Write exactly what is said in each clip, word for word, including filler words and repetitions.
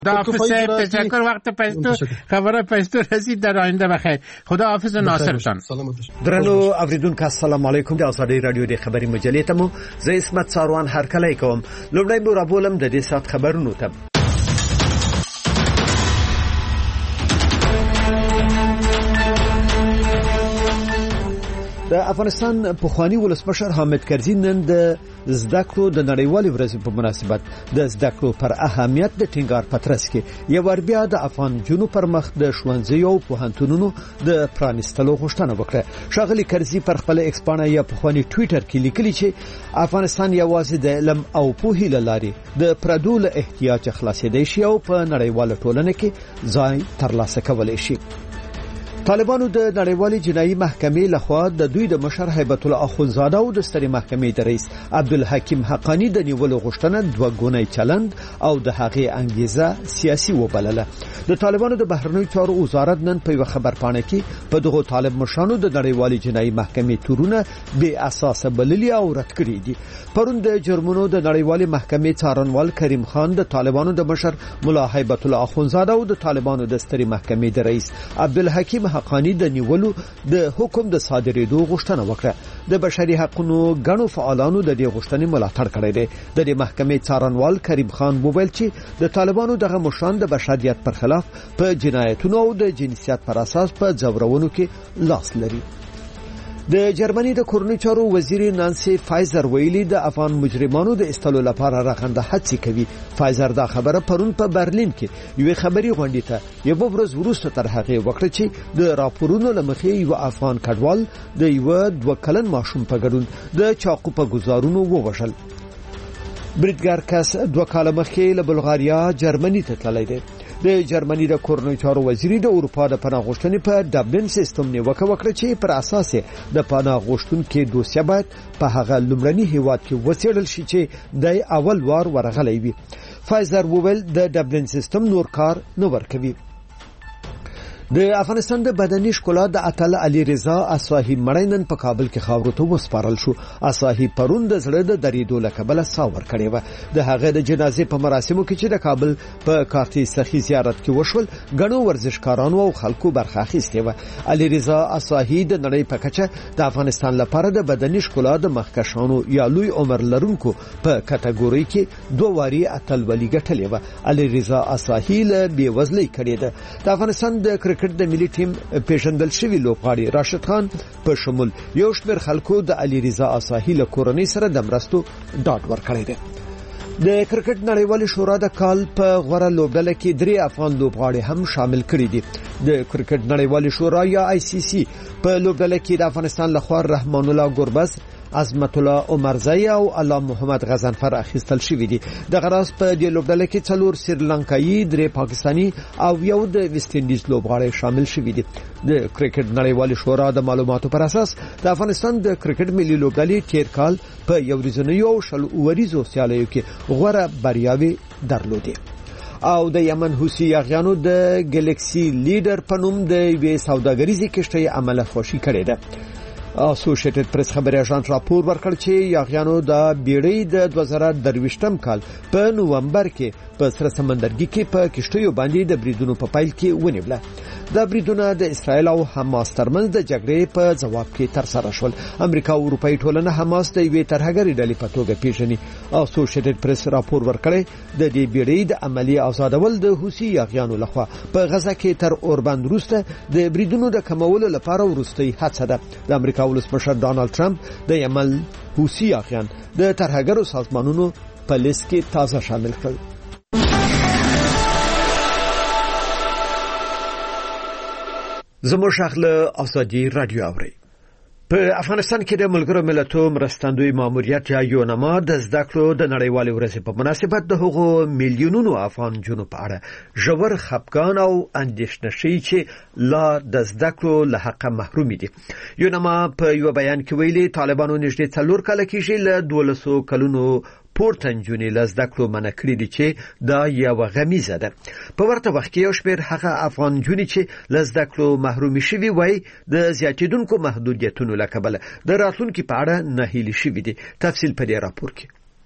خدا حافظ صاحب، تشکر. وقت پښتو خبره پښتو رسید در آینده بخیر. خدا حافظ ناصرتان. درنو اوریدونکو السلام علیکم. د ازادي رادیو د خبري مجلې ته مو زه اسمت ساروان هرکلی کوم. لومړی مو راولم د دې سات خبرونو ته. د افغانستان پخوانی ولسمشر حامد کرزي نن د زده کړو د نړیوالې ورځې په مناسبت د زده کړو پر اهمیت د ټینګار پترس کې یو ور بیا د افغان جنو پر مخ د ښوونځیو او پوهنتونونو د پرانیستلو غوښتنه وکړه. ښاغلي کرزي پر خپل ایکس پاڼه یا پخوانی ټوئیټر کې لیکلي چې افغانستان یوازې د علم او پوهې لارې د پردو له احتیاج خلاصېدای شي او په نړیواله ټولنه کې ځای ترلاسه کولای شي. طالبانو د نړیوالې جنایي محکمې لخوا د دوی د مشر هیبت الله اخونزاده او د سترې محکمې د رئیس عبدالحکیم حقانی د نیولو غوښتنه دوه ګونی چلند او د هغې انګیزه سیاسي وبلله. د طالبانو د بهرنیو چارو وزارت نن په یو خبرپاڼه کې په دغه طالب مشرانو د نړیوالې جنایي محکمې تورونه بې اساسه بللي او رد کړي دي. پرون د جرمونو د نړیوالې محکمې څارنوال کریم خان د طالبانو د مشر مولا هیبت الله اخونزاده او د طالبانو د سترې محکمې د رئیس عبدالحکیم حقانی د نیولو د حکم د صادرېدو غوښتنه وکړه. د بشري حقوقو غنو فعالانو د دې غوښتنې ملاتړ کړی دی. د دې محکمې څارنوال کریم خان وویل چې د طالبانو دغه مشران د بشریت پر خلاف په جنایتونو او د جنسیت پر اساس په ځورونو کې لاس لري. د جرمني د کورنیو چارو وزیر نانسي فایزر ویلي د افغان مجرمانو د استلو لپاره راغنده هڅې کوي. فایزر دا خبره پرون په برلین کې یو خبري غونډې ته یو ورځ وروسته تر هغه وخت چې د راپورونو لمخې یو افغان کډوال د یو دوه کلن ماشوم په ګډون د چاقو په گزارونو ووژل. بریدګر کس دوه کاله مخکې له بلغاریا جرمني ته تللی دی. د جرمني د کورنیو چارو وزیر د اروپا د پناه غوښتنې په ډبلن سیستم نیوکه وکړه چې پر اساس د پناه غوښتونکو دوسیه باید په هغه لومړني هیواد کې وڅېړل شي چې د اول وار ورغلی وي. فایزر وویل د ډبلن سیستم نور کار نه ورکوي. د افغانستان د بدني ښکلا د اتل علي رضا اصاحي مړینن په کابل کې خاورو ته وسپارل شو. اصاحي پرون د زړه د دریدو له کبله ساور کړی و. د هغه د جنازې په مراسمو کې چې د کابل په کارتي سخي زیارت کې وشول غنو ورزشکارانو او خلکو برخه اخیستې و. علي رضا اصاحي د نړۍ په کچه د افغانستان لپاره د بدني ښکلا د مخکشانو یا لوی عمر لرونکو په کټګوري کې دوه واري اتل ولي ګټلې و. علي رضا اصاحي له بیوزلۍ کړی ده. د افغانستان د کرکټ د ملي ټیم پیژندل شوی لوبغاړي راشد خان په شمول یو شمېر خلکو د علي رضا اصاحي له کورنۍ سره د مرستو ډاډ ورکړی دی. د کرکټ نړیوالې شورا د کال په غوره لوبډله کې درې افغان لوبغاړي هم شامل کړي دي. د کرکټ نړیوالې شورا یا آی سی سی په لوبډله کې د افغانستان لخوا رحمان الله ګربز، عظمت الله عمرزی او علام محمد غضنفر اخیستل شوی دي. د غراس په دې لوبډله کې څلور سریلانکایي، درې پاکستانی او یو د ویسټ انډیز لوبغاړي شامل شوی دي. د کرکټ نړیوالې شورا د معلوماتو پر اساس د افغانستان د کرکټ ملي لوبډلې تیر کال په یو ورځنیو او شل اوریزو سیالیو کې غوره بریاوي درلودې. او د یمن حوثي یاغیانو د ګلیکسي لیډر په نوم د یوې سوداګریزې کشتۍ عمله خوشي کړې ده. اسوسییټډ پریس خبري اژانس راپور ورکړ چې یاغیانو د بیړۍ د دوه زره درویشتم کال په نوومبر کې په سره سمندرګي کې په کشتیو باندې د بریدونو په پایل کې ونیوله. دا بریدونه د اسرایل او حماس ترمنځ د جګړې په جواب کې ترسره شول. امریکا او اروپאי ټولنه حماس د یوې ترهګرې ډلې په توګه پیژني. اسوسییټډ پریس راپور ورکړی د دې بیړۍ د عملی آزادول د حوثي یاغیانو لخوا په غزه کې تر اوربند وروسته د بریدونو د کمولو لپاره وروستۍ هڅه ده. د امریکا ولسمشر ډانلډ ټرمپ د یمن حوثي یاغیان د ترهګرو سازمانونو په لیست کې تازه شامل کړل. زموږ شغله ازادي رادیو اوري. په افغانستان کې د ملګرو ملتونو مرستندوی ماموریت یا یونما د زده کړو د نړیوالې ورځې په مناسبت د هغو میلیونونو افغان جنو په اړه ژور خفګان او اندېښنه شي چې لا د زده کړو له حقه محروم دي. یونما په یو بیان کې ویلي طالبانو نږدې څلور کاله کېږي له دولسو کلونو پورته نجونې له زده کړو منع کړي دي چې دا یوه غمیزه ده. په ورته وخت کې یو شمېر هغه افغان نجونې چې له زده کړو محرومې شوي وای د زیاتېدونکو محدودیتونو له کبله د راتلونکي په اړه ناهیلي شوي دي. تفصیل په دې راپور کې.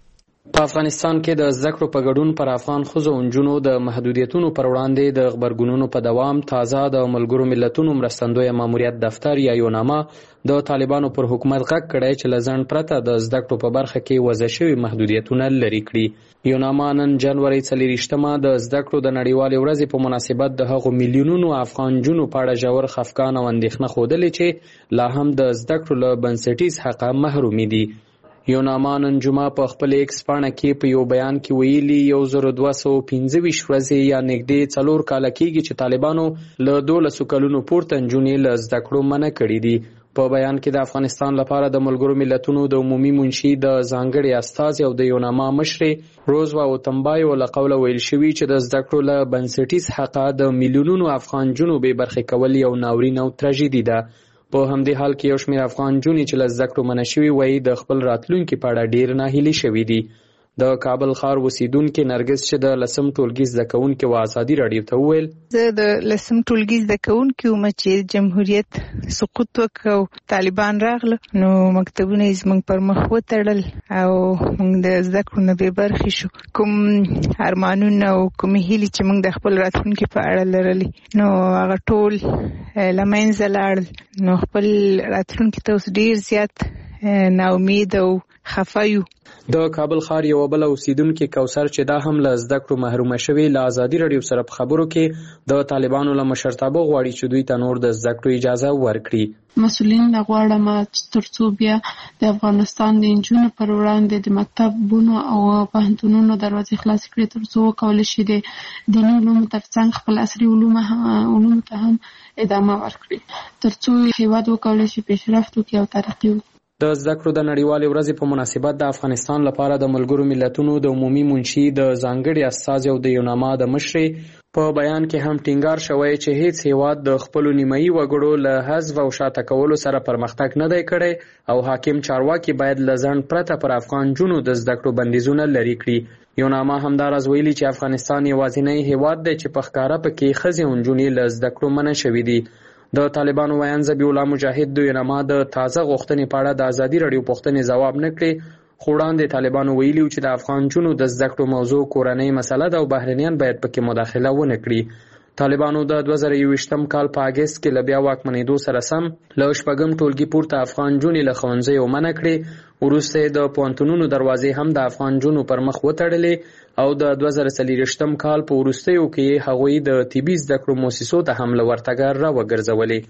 په افغانستان کې د زده کړو په ګډون پر افغان ښځو او نجونو د محدودیتونو پر وړاندې د غبرګونونو په دوام تازه د ملګرو ملتونو مرستندویه ماموریت دفتر یا یوناما د طالبانو پر حکومت غږ کړی چې له ځنډ پرته د زده کړو په برخه کې وضع شوي محدودیتونه لرې کړي. یوناما نن جنوري څلېرویشتمه د زده کړو د نړیوالې ورځې په مناسبت د هغو میلیونونو افغان نجونو په اړه ژور خفګان او اندېښنه ښودلې چې لا هم د زده کړو له بنسټیز حقه محرومې دي. یوناما نن جمعه په خپل ایکس پاڼه کې په یو بیان کې ویلي یو زر دوه سوه پنځه ویشت ورځې یا نږدې څلور کاله کېږي چې طالبانو له دولسو کلونو پورته نجونې له زده کړو منع کړي دي. په بیان کې د افغانستان لپاره د ملګرو ملتونو د عمومي منشي د ځانګړي استازي او د یوناما مشرې روزوا اوتمبایو له قوله ویل شوي چې د زده کړو له بنسټیز حقه د میلیونونو افغان نجونو بې برخې کول یو ناورین او تراژیدي ده. په همدې حال کې یو شمېر افغان نجونې چې له زده کړو منع شوي وایي د خپل راتلونکي په اړه ډېر ناهیلي شوي دي. د کابل ښار اوسیدونکې نرګس چې د لسم ټولګي زده کوونکې وه ازادي راډیو ته وویل زه د لسم ټولګي زده کوونکې وم چې جمهوریت سقوط وکړ او طالبان راغله نو مکتبونه یې زموږ پر مخ وتړل او موږ د زده کړو نه بې برخې شو. کوم ارمانونه او کومې هیلې چې موږ د خپل راتلونکي په اړه لرلې نو هغه ټول له منځه لاړل. نو خپل راتلونکي ته اوس ډېر زیات ناامید او خفه یو. د کابل ښار یوه بله اوسیدونکې کوثر چې دا هم له زده کړو محرومه شوې له ازادي راډیو سره په خبرو کې د طالبانو له مشرتابه غواړي چې دوی ته نور د زده کړو اجازه ورکړي. مسؤلین نه غواړم چې ترڅو بیا د افغانستان د نجونو پر وړاندې د مکتبونو او پوهنتونونو دروازې خلاصې کړي ترڅو وکولی شي د دیني علومو ترڅنګ خپل عصري علومو ته هم ادامه ورکړي ترڅو هېواد وکولی شي پیشرفت وکړي او ترقي وکړي. د زده کړو د نړیوالې ورځې په مناسبت د افغانستان لپاره د ملګرو ملتونو د عمومي منشي د ځانګړي استازي او د یوناما د مشرې په بیان کې هم ټینګار شوی چې هیڅ هیواد د خپلو نیمایي وګړو له حذف او شاته کولو سره پرمختګ نه دی کړی او حاکم چارواکي باید له ځنډ پرته پر افغان نجونو د زده کړو بندیزونه لرې کړي. یوناما همداراز ویلي چې افغانستان یوازینی هیواد دی چې په ښکاره پکې ښځې او نجونې له زده کړو منع شوي دي. د طالبانو ویان ذبیح الله مجاهد د یوناما د تازه غوښتنې په اړه د ازادي راډیو پوښتنې ځواب نه کړې خو وړاندې طالبانو ویلي چې د افغان نجونو د زده کړو موضوع کورنۍ مسله ده او بهرنیان باید پکې مداخله ونه کړي. طالبانو د دوه زره یوویشتم کال په اګست کې له بیا واکمنېدو سره سم له شپږم ټولګي پورته افغان نجونې له ښوونځیو منع کړې. وروسته یې د پوهنتونونو دروازې هم د افغان نجونو پر مخ وتړلې او د دوه زره څلېرویشتم کال په وروستیو کې هغوی د طبي زده کړو مؤسسو ته هم له ورتګه راوګرځولې.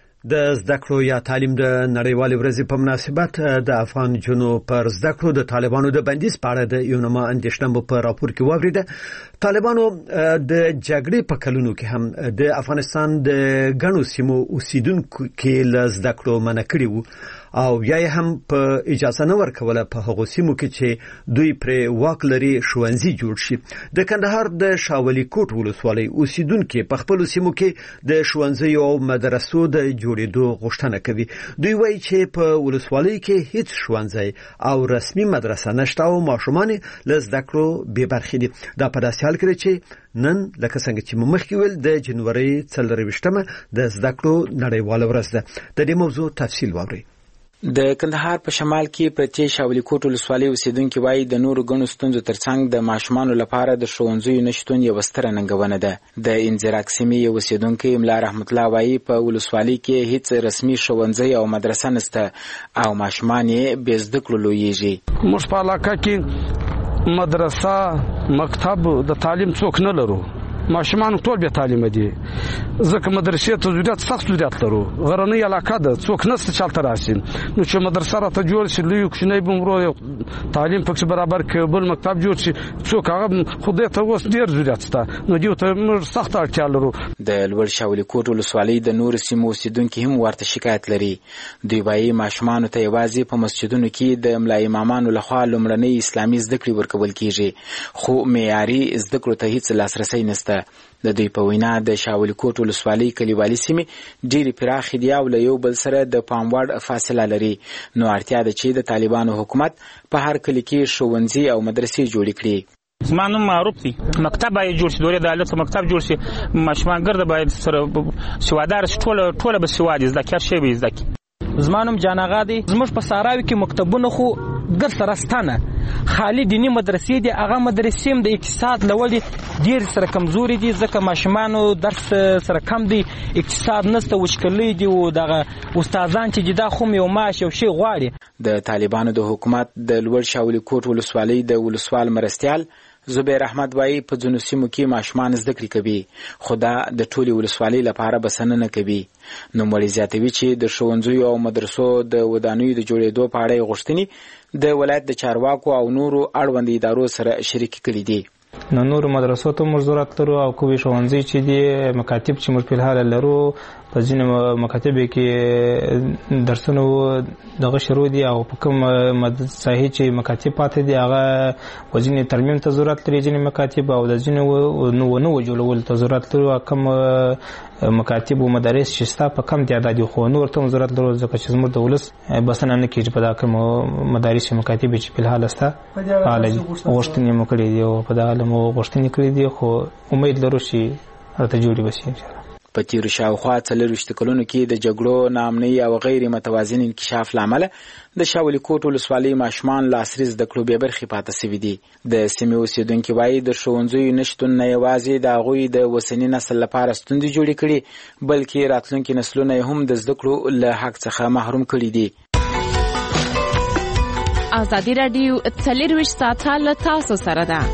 د زده کړو یا تعلیم د نړیوالې ورځې په مناسبت د افغان نجونو پر زده کړو د طالبانو د بندیز په اړه د یوناما اندېښنه په راپور کې واورېده. طالبانو د جګړې په کلونو کې هم د افغانستان د ګڼو سیمو اوسیدونکو کې له زده کړو منع کړي وو او یا هم په اجازه نه ورکوله په هغو سیمو کې چې دوی پرې واک لري ښوونځي جوړ شي. د کندهار د شاولي کوټ ولسوالۍ اوسیدونکي په خپلو سیمو کې د ښوونځیو او مدرسو د جوړېدو غوښتنه کوي. دوی وایي چې په ولسوالۍ کې هیڅ ښوونځی او رسمي مدرسه نشته او ماشومان له زده کړو بې برخې دي. دا په داسې حال کې چې نن لکه څنګه چې مو مخکې ویل د جنوري څلېرویشتمه د زده کړو نړیواله ورځ ده. د دې موضوع تفصیل واورئ. د کندهار په شمال کې پرتې شاولي کوټ ولسوالۍ اوسیدونکي وایي د نورو ګڼو ستونزو ترڅنګ د ماشومانو لپاره د ښوونځیو نشتون یوه ستره ننګونه ده. د انزراک سیمې یو اوسیدونکی املا رحمت الله وایي په ولسوالۍ کې هیڅ رسمي ښوونځی او مدرسه نشته او ماشومان یې بې زده کړو لویېږي. موږ په علاقه کې مدرسه مکتب د تعلیم څوک نه لرو. ماشومان ټول به تعلیم دي ځکه مدرسې ته ضرورت سخت ضرورت لرو. غرنۍ علاقه ده څوک نشته چلته راشي نو چې مدرسه راته جوړ شي لوی کوچنی بمرو تعلیم پکې برابر کې بل مکتب جوړ شي څوک هغه خدای ته اوس ډیر ضرورت شته نو دیو ته موږ سخت اړتیا لرو. د لوړ شاولي کوټ ولسوالۍ د نور سیمو اوسیدونکي هم ورته شکایت لري. دوی وایي ماشومانو ته یوازې په مسجدونو کې د ملا امامانو لخوا لومړنۍ اسلامي زده کړې ورکول کیږي خو معیاري زده کړو ته هیڅ لاسرسی نشته. د دوی په وینا د شاولي کوټ ولسوالۍ کلیوالي سیمې ډېرې پراخې دي او له یو بل سره د پام وړ فاصله لري نو اړتیا ده چې د طالبانو حکومت په هر کلي کې ښوونځي او مدرسې جوړې کړي. زما نوم معروف دی. مکتب باید جوړ شي دورې د عدالت مکتب جوړ شي ماشومان ګرده باید سره سوادار شي ټوله ټوله به سواد زده کړي شي به زده کړي. زما نوم جان آغا دی. زموږ په صحراوي کې مکتبونه خو ګر سره ستانه خالي دینی مدرسې دي هغه مدرسې هم د اقتصاد لولي ډیر سره کمزوري دي ځکه ماشومانو درس سره کم دي اقتصاد نسته وشکلي دي او دغه استادان چې دا خو یو معاش او شی غواړي. د طالبانو د حکومت د لوړ شاولي کوټ ولسوالۍ د ولسوال مرستيال زبیر احمد وایي په ځینو سیمو کې ماشومان زده کړې کوي خو دا د ټولې ولسوالۍ لپاره بسنه نه کوي. نوموړی زیاتوي چې د ښوونځیو او مدرسو د ودانیو د جوړېدو په اړه یې غوښتنې د ولایت د چارواکو او نورو اړوند ادارو سره شریکې کړي دي. نو نور مدرسو ته موږ ضرورت لرو او کومې ښوونځي چې دي مکاتب چې موږ په الحال لرو په ځینو مکاتبو کې درسونه دغه شروع دي او په کوم صحیح چې مکاتب پاتې دي هغه وځینې ترمیم ته ضرورت لري ځینې مکاتب او د ځینو نو نو جوړول ته ضرورت لري کوم مکاتب او مدارس چې ستا په کم تعداد خو نور ته ضرورت لري ځکه چې زموږ د ولس بسنه نه کیږي په دا کوم مدارس او مکاتب چې په الحال ستا حاله غوښتنې مو کړې دي او په دا حال مو غوښتنې کړې دي خو امید لرو چې راته جوړي وشي ان شاء الله. په تیرو شاوخوا څلوېښت کلونو کې د جګړو ناامنۍ او غیر متوازن انکشاف له امله د شاولي کوټ ولسوالۍ ماشومان له عصري زده کړو بې برخې پاتې سوي دي. د سیمې اوسېدونکي وایي د ښوونځیو نشتون نه یوازې د هغوی د اوسني نسل لپاره ستونزې جوړې کړي بلکې راتلونکي نسلونه هم د زده کړو له حق څخه محروم کړي دي. ازادي راډیو څلوېښت ساعته له تاسو سره ده.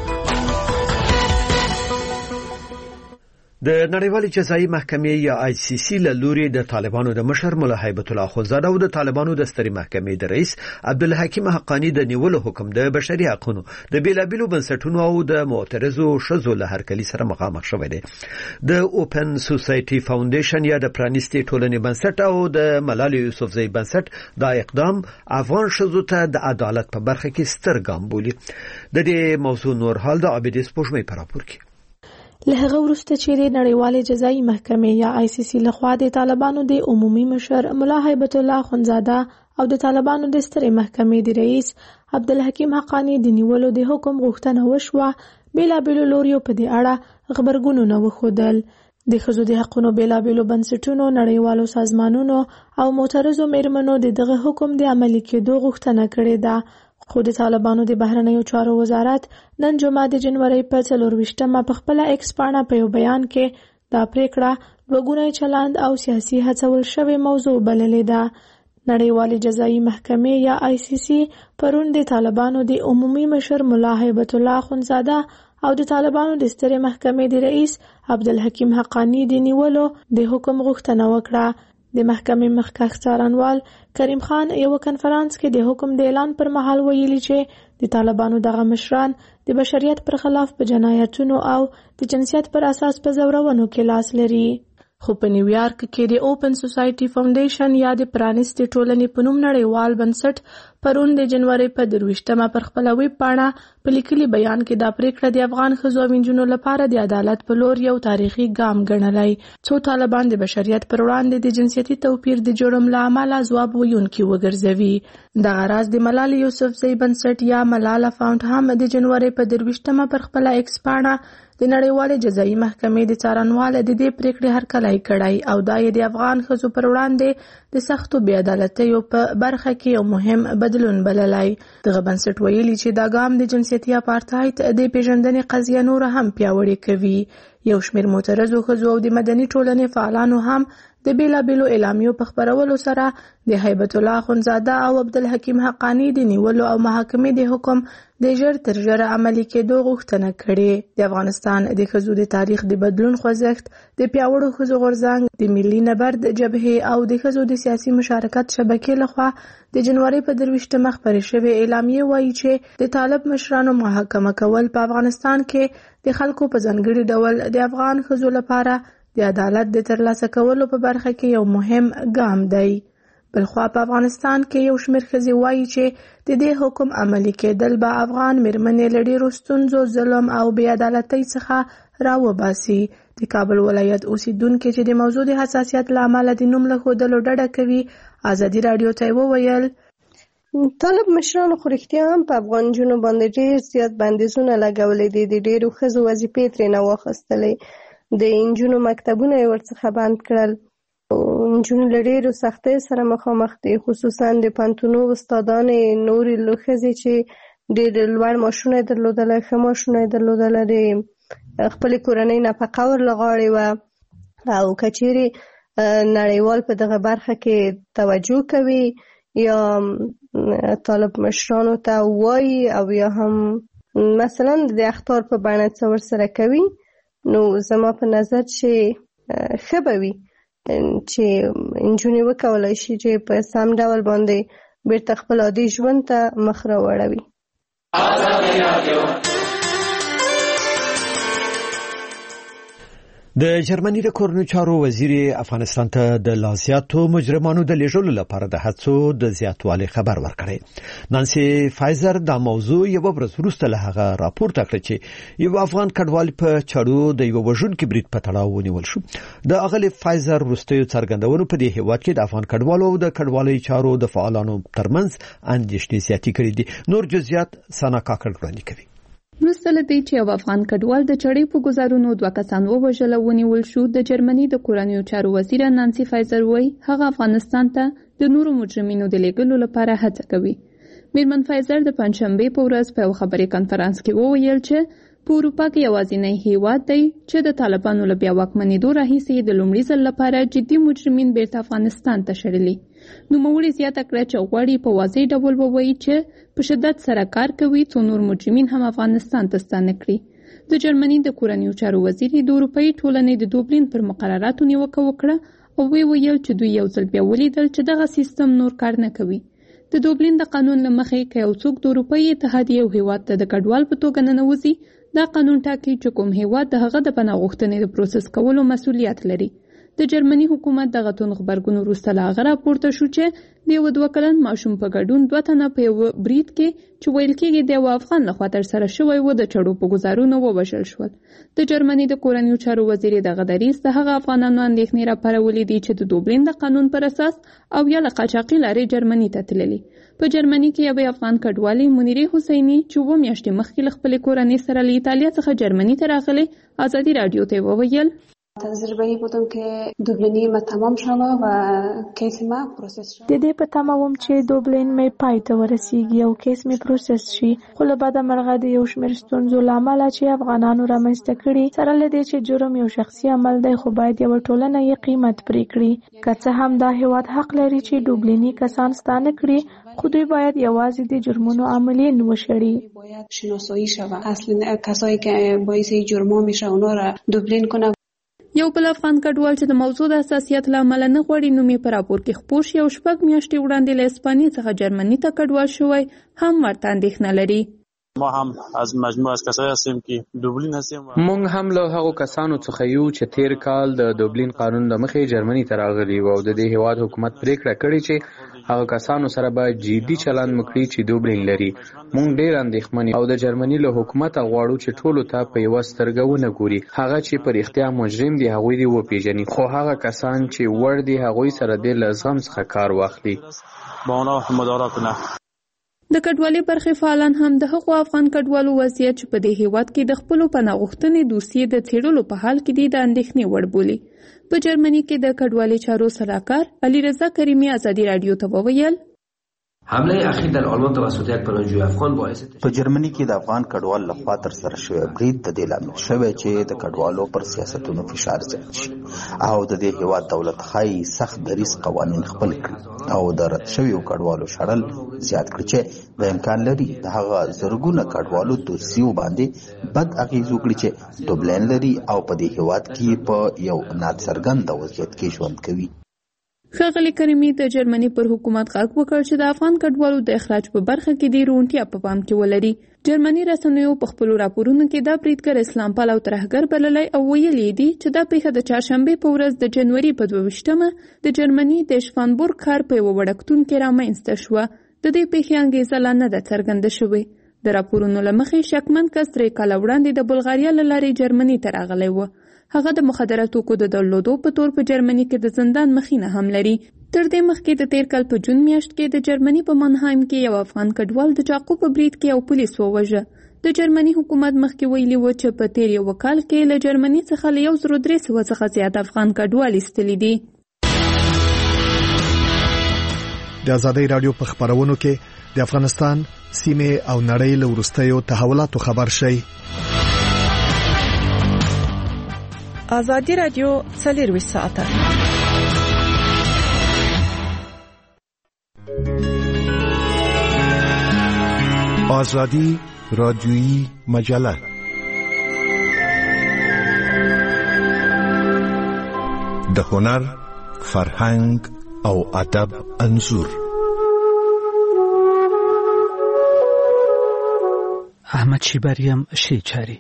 د نړیوالې جزایي محکمې یا آی سی سی له لوري د طالبانو د مشر مولا هیبت الله اخوندزاده او د طالبانو د سترې محکمې د رئیس عبدالحکیم حقانی د نیولو حکم د بشري حقوقو د بیلابیلو بنسټونو او د معترضو شذو له هرکلي سره مخامخ شوی دی. د اوپن سوسایټي فاونډیشن یا د پرانیستي ټولنې بنسټ او د ملالۍ یوسفزۍ بنسټ دا اقدام افغان شذو ته د عدالت په برخه کې ستر ګام بولي. د دې موضوع نور حال د عابدې سپوږمۍ په راپور کې. له هغه وروسته چې د نړیوالې جزایي محکمې یا آی سی سی لخوا د طالبانو د عمومي مشر مولا هیبت الله اخوندزاده او د طالبانو د سترې محکمې د رئیس عبدالحکیم حقانی د نیولو د حکم غوښتنه وشوه بیلابیلو لوریو په دې اړه خبرګونونه وښودل. د ښځو د حقونو بیلابیلو بنسټونو نړیوالو سازمانونو او معترضو میرمنو د دغه حکم د عملي کېدو غوښتنه کړې ده. خو د طالبانو د بهرنیو چارو وزارت نن جمعه د جنوري په څلرویشتمه په خپله ایکس پاڼه په یو بیان کې دا پریکړه دوهګونی چلند او سیاسي هڅول شوې موضوع بللې ده. نړیوالې جزایي محکمې یا آی سی سی پرون د طالبانو د عمومي مشر مولا هیبت الله اخوندزاده او د طالبانو د سترې محکمې د رئیس عبدالحکیم حقانی د نیولو د حکم غوښتنه وکړه. د محکمې مخکښ څارنوال کریم خان یو کنفرانس کې د حکم د اعلان پر مهال ویلي چې د طالبانو دغه مشران د بشریت پر خلاف په جنایتونو او د جنسیت پر اساس په زورونو کې لاس لري. خو په نیویارک کې د اوپن سوسایټي فاونډیشن یا د پرانیستې ټولنې په نوم نړیوال بنسټ پرون د جنوري په درویشتمه پر خپله ویب پاڼه په لیکلي بیان کې دا پریکړه د افغان ښځو او نجونو لپاره د عدالت په لور یو تاریخي ګام ګڼلی څو طالبان د بشریت پر وړاندې د جنسیتي توپیر د جرم له امله ځواب ویونکي وګرځوي. دغه راز د ملالۍ یوسفزۍ بنسټ یا ملاله فاونډ هم د جنوري په درویشتمه پر خپله ایکس پاڼه د نړیوالې جزایي محکمې د څارنوال د دې پریکړې هرکلی کړی او دا یې د افغان ښځو پر وړاندې د سختو بې عدالتیو په برخه کې یو مهم بدلون بللی. دغه بنسټ ویلي چې دا ګام د جنسیتي اپارټایډ د پیژندنې قضیه نوره هم پیاوړې کوي. یو شمېر معترضو ښځو او د مدني ټولنې فعالانو هم د بیلابیلو اعلامیو په خپرولو سره د هیبت الله اخوندزاده او عبدالحکیم حقانی د نیولو او محاکمې د حکم د ژر تر ژره عملي کېدو غوښتنه کړې. د افغانستان د ښځو د تاریخ د بدلون خوځښت د پیاوړو ښځو غورځنګ د ملي نبرد جبهې او د ښځو د سیاسي مشارکت شبکې لخوا د جنوري په درویشتمه خپرې شوې اعلامیې وایي چې د طالب مشرانو محاکمه کول په افغانستان کې د خلکو په ځانګړي ډول د افغان ښځو لپاره د عدالت د ترلاسه کولو په برخه کې یو مهم ګام دی. بلخوا په افغانستان کې یو شمېر ښځې وایي چې د دې حکم عملي کېدل به افغان مېرمنې له ډېرو ستونزو، ظلم او بې عدالتۍ څخه راوباسي. د کابل ولایت اوسېدونکي چې د موضوع د حساسیت له امله د نوم له ښودلو ډډه کوي ازادي راډیو ته وویل طالب مشرانو خو رښتیا هم په افغان نجونو باندې ډېر زیات بندیزونه لګولي دي. د ډېرو ښځو وظیفې ترېنه واخیستلې، د نجونو مکتبونه یې ورڅخه بند کړل. نجونې له ډېرو سختیو سره مخامخ دي، خصوصا د پوهنتونو استادانې نورې ښځې چې ډېر لوړ معاشونه یې درلودله، ښه معاشونه یې درلودله، د خپلې کورنۍ نفقه ورله غاړې وه. او که چیرې نړیوال په دغه برخه کې توجه کوي یا طالب مشرانو ته وایي او یا هم مثلا د اخطار په بڼه څه ورسره کوي، نو زما په نظر چې ښه به وي چې نجونې وکولی شي چې په سم ډول باندې بیرته خپل عادي ژوند ته مخ راوړوي. د جرمني د کورنیو چارو وزیر افغانستان ته د لا زیاتو مجرمانو د لیږلو لپاره د هڅو د زیاتوالي خبر ورکړی. نانسي فایزر دا موضوع یو ورځ وروسته له هغه راپورته کړ چې یو افغان کډوال په چارو د یو وژونکي برید په تړاو ونیول شو. د اغلی فایزر وروستیو څرګندونو په دې هیواد کې د افغان کډوالو او د کډوالۍ چارو د فعالانو ترمنځ اندېښنې زیاتې کړې دي. نور جزئیات سنا کاکړ وړاندې کوي. وروسته له دې چې یو افغان کډوال د چړې په ګزارونو دوه کسان ووژل او ونیول شو، د جرمني د کورنیو چارو وزیره نانسي فایزر وایي هغه افغانستان ته د نورو مجرمینو د لیږلو لپاره هڅه کوي. میرمن فایزر د پنجشنبې په ورځ په یو خبري کنفرانس کې وویل چې په اروپا کې یوازینی هیواد دی چې د طالبانو له بیا واکمنېدو راهیسې د لومړي ځل لپاره جدي مجرمین بیرته افغانستان ته شړلي. نوموړي زیاته کړه چې غواړي په واضح ډول ووایي چې په شدت سره کار کوي څو نور مجرمین هم افغانستان ته ستانه کړي. د جرمني د کورنیو چارو وزیر د اروپایي ټولنې د دوبلین پر مقرراتو نیوکه وکړه او وی ویل چې دوی یو ځل بیا ولیدل چې دغه سیستم نور کار نه کوي. د دوبلین د قانون له مخې که یو څوک د اروپایي اتحادیې او هیواد ته د کډوال په توګه ننوځي، دا قانون ټاکي چې کوم هیواد د هغه د پناه غوښتنې د پروسس کولو مسؤلیت لري. د جرمني حکومت دغه توند غبرګون وروسته له هغه راپورته شو چې د یو دوه کلن ماشوم په ګډون دوه تنه په یو برید کې چې ویل کېږي د یو افغان لخوا ترسره شوی و د چړو په ګزارونو ووژل شول. د جرمني د کورنیو چارو وزیر دغه دریځ د هغه افغانانو اندېښنې راپارولې دي چې د دوبلین د قانون پر اساس او یا له قاچاقي لارې جرمني ته تللي. په جرمني کې یو افغان کډوالې منیرې حسیني چې اووه میاشتې مخکې له خپلې کورنۍ سره له ایټالیا څخه جرمني ته راغلې ازادي راډیو ته وویل تجربه‌ای بودم که دوبلینی ما تمام شوه و کیس ما پروسس شد. د دې په تمه وم چې دوبلین مې پای ته ورسیږي او کیس مې پروسس شي، خو له بده مرغه د یو شمېر ستونزو له امله چې افغانانو رامنځته کړي، سره له دې چې جرم یو شخصي عمل دی خو باید یوه ټولنه یې قیمت پرې کړي. که څه هم دا هیواد حق لري چې دوبلینی کسان ستانه کړي، خو دوی باید یوازې د جرمونو عاملین وشړي. باید شناسایی شوه اصلا کسایی که باعث جرما میشه اونا را دوبلین کنه. یو بل افغان کډوال چې د موضوع د حساسیت له امله نه غواړي نوم یې په راپور کې خپور شي او شپږ میاشتې وړاندې له اسپانیې څخه جرمني ته کډوال شوی، هم ورته اندېښنه لري. ما هم از مجموعه از کسایی هستیم که دوبلین هستیم. مونږ هم له هغو کسانو څخه یو چې تیر کال د دوبلین قانون د مخې جرمني ته راغلي او د دې هیواد حکومت پریکړه کړې چې هغه کسانو سره به جدي چلند وکړي چې دوبلین لري. مونږ ډېر اندېښمن او د جرمني له حکومت غواړو چې ټولو ته په یوه سترګه ونه ګوري. هغه چې په رښتیا مجرم دي هغوی دې وپېژني، خو هغه کسان چې وړ دي هغوی سره دې له زغم څخه کار واخلي. با اونا مدارا کنه. د کډوالۍ برخې فعالان هم د هغو افغان کډوالو وضعیت چې په دې هیواد کې د خپلو پناه غوښتنې دوسیې د څېړلو په حال کې دي د اندېښنې وړ بولي. په جرمني کې د کډوالۍ چارو سلاکار علیرضا کریمي ازادي راډیو ته وویل حمله اخیر در آلمان توسط یک پناهجوی افغان باعث په جرمني کې د افغان کډوال لخوا تر سره شوی برید د دې لامل شوی چې د کډوالو پر سیاستونو فشار زیات شي او د دې هیواد دولت خای سخت دریځ قوانین خپل کړي او د رد شویو کډوالو شړل زیات کړي چې د امکان لري د هغه زرګونه کډوالو دوسیو باندې بد اغیز وکړي چې دوبلین لري او په دې هیواد کې په یو ناڅرګند وضعیت کې ژوند کوي. ښاغلي کریمي د جرمني پر حکومت غږ وکړ چې د افغان کډوالو د اخراج په برخه کې د روڼتیا په پام کې ولري. جرمني رسنیو په خپلو راپورونو کې دا بریدګر اسلام پال او ترهګر بللی او ویلي دي چې دا پیښه د چهارشنبې په ورځ د جنوري په دوه ویشتمه د جرمني د شفانبورګ ښار په یوه وړکتون کې رامنځته شوه. د دې پیښې انګیزه لا نه ده څرګنده شوې. د راپورونو له مخې شکمن کس درې کاله وړاندې د بلغاریا له لارې جرمني ته راغلی و. هغه د مخدره توکو د درلودو په تور په جرمني کې د زندان مخینه هم لري. تر دې مخکې د تیر کال په جون میاشت کې د جرمني په منهایم کې یو افغان کډوال د چاقو په برید کې یو پولیس ووژه. د جرمني حکومت مخکې ویلي و چې په تیر یو کال کې له جرمني څخه له یو زرو درې سوه څخه زیات افغان کډوال ایستلي دي. د ازادۍ راډیو په خبرونو کې د افغانستان سیمه او نړۍ له وروستیو تحولاتو خبر شئ. ازادي رادیو څلرویشت ساعته آزادی رادیویی مجله د هنر، فرهنګ او ادب انځور. احمد شیبریم شیچاری.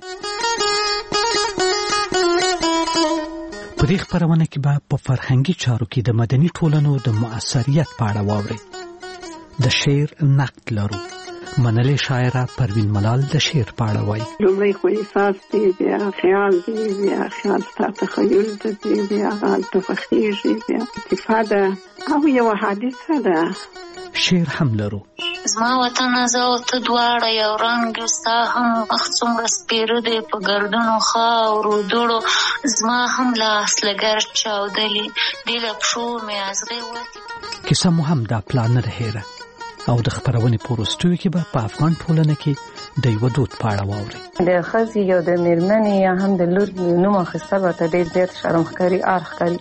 په دې خبرونه کې به په فرهنګي چارو کې د مدني ټولنو د مؤثریت په اړه واورئ. د شعر نقد لرو. منلې شاعره پروین ملال د شعر په اړه وایي. لومړی خو احساس دی، بیا خیال دی، بیا خیال ستا تخیل دی، بیا غال تفخیږي، بیا استفاده او یو حادثه ده. شعر هم لرو. زما وطن زه او ته دواړه یو رنګ یو، ستا هم مخ څومره سپېره دی په ګردونو خاورو دوړو، زما هم لاس له ګرد چاودلي دې له پښو مې ازغې وتې. کیسه مو هم دا پلان نه ده هېره او د خپرونې په وروستیو کې به په افغان ټولنه کې د یوه دود په اړه واورئ. د ښځې یا د مېرمنې یا هم د لور نوم اخیستل ورته ډېر زیات شرم ښکاري، ار ښکاري.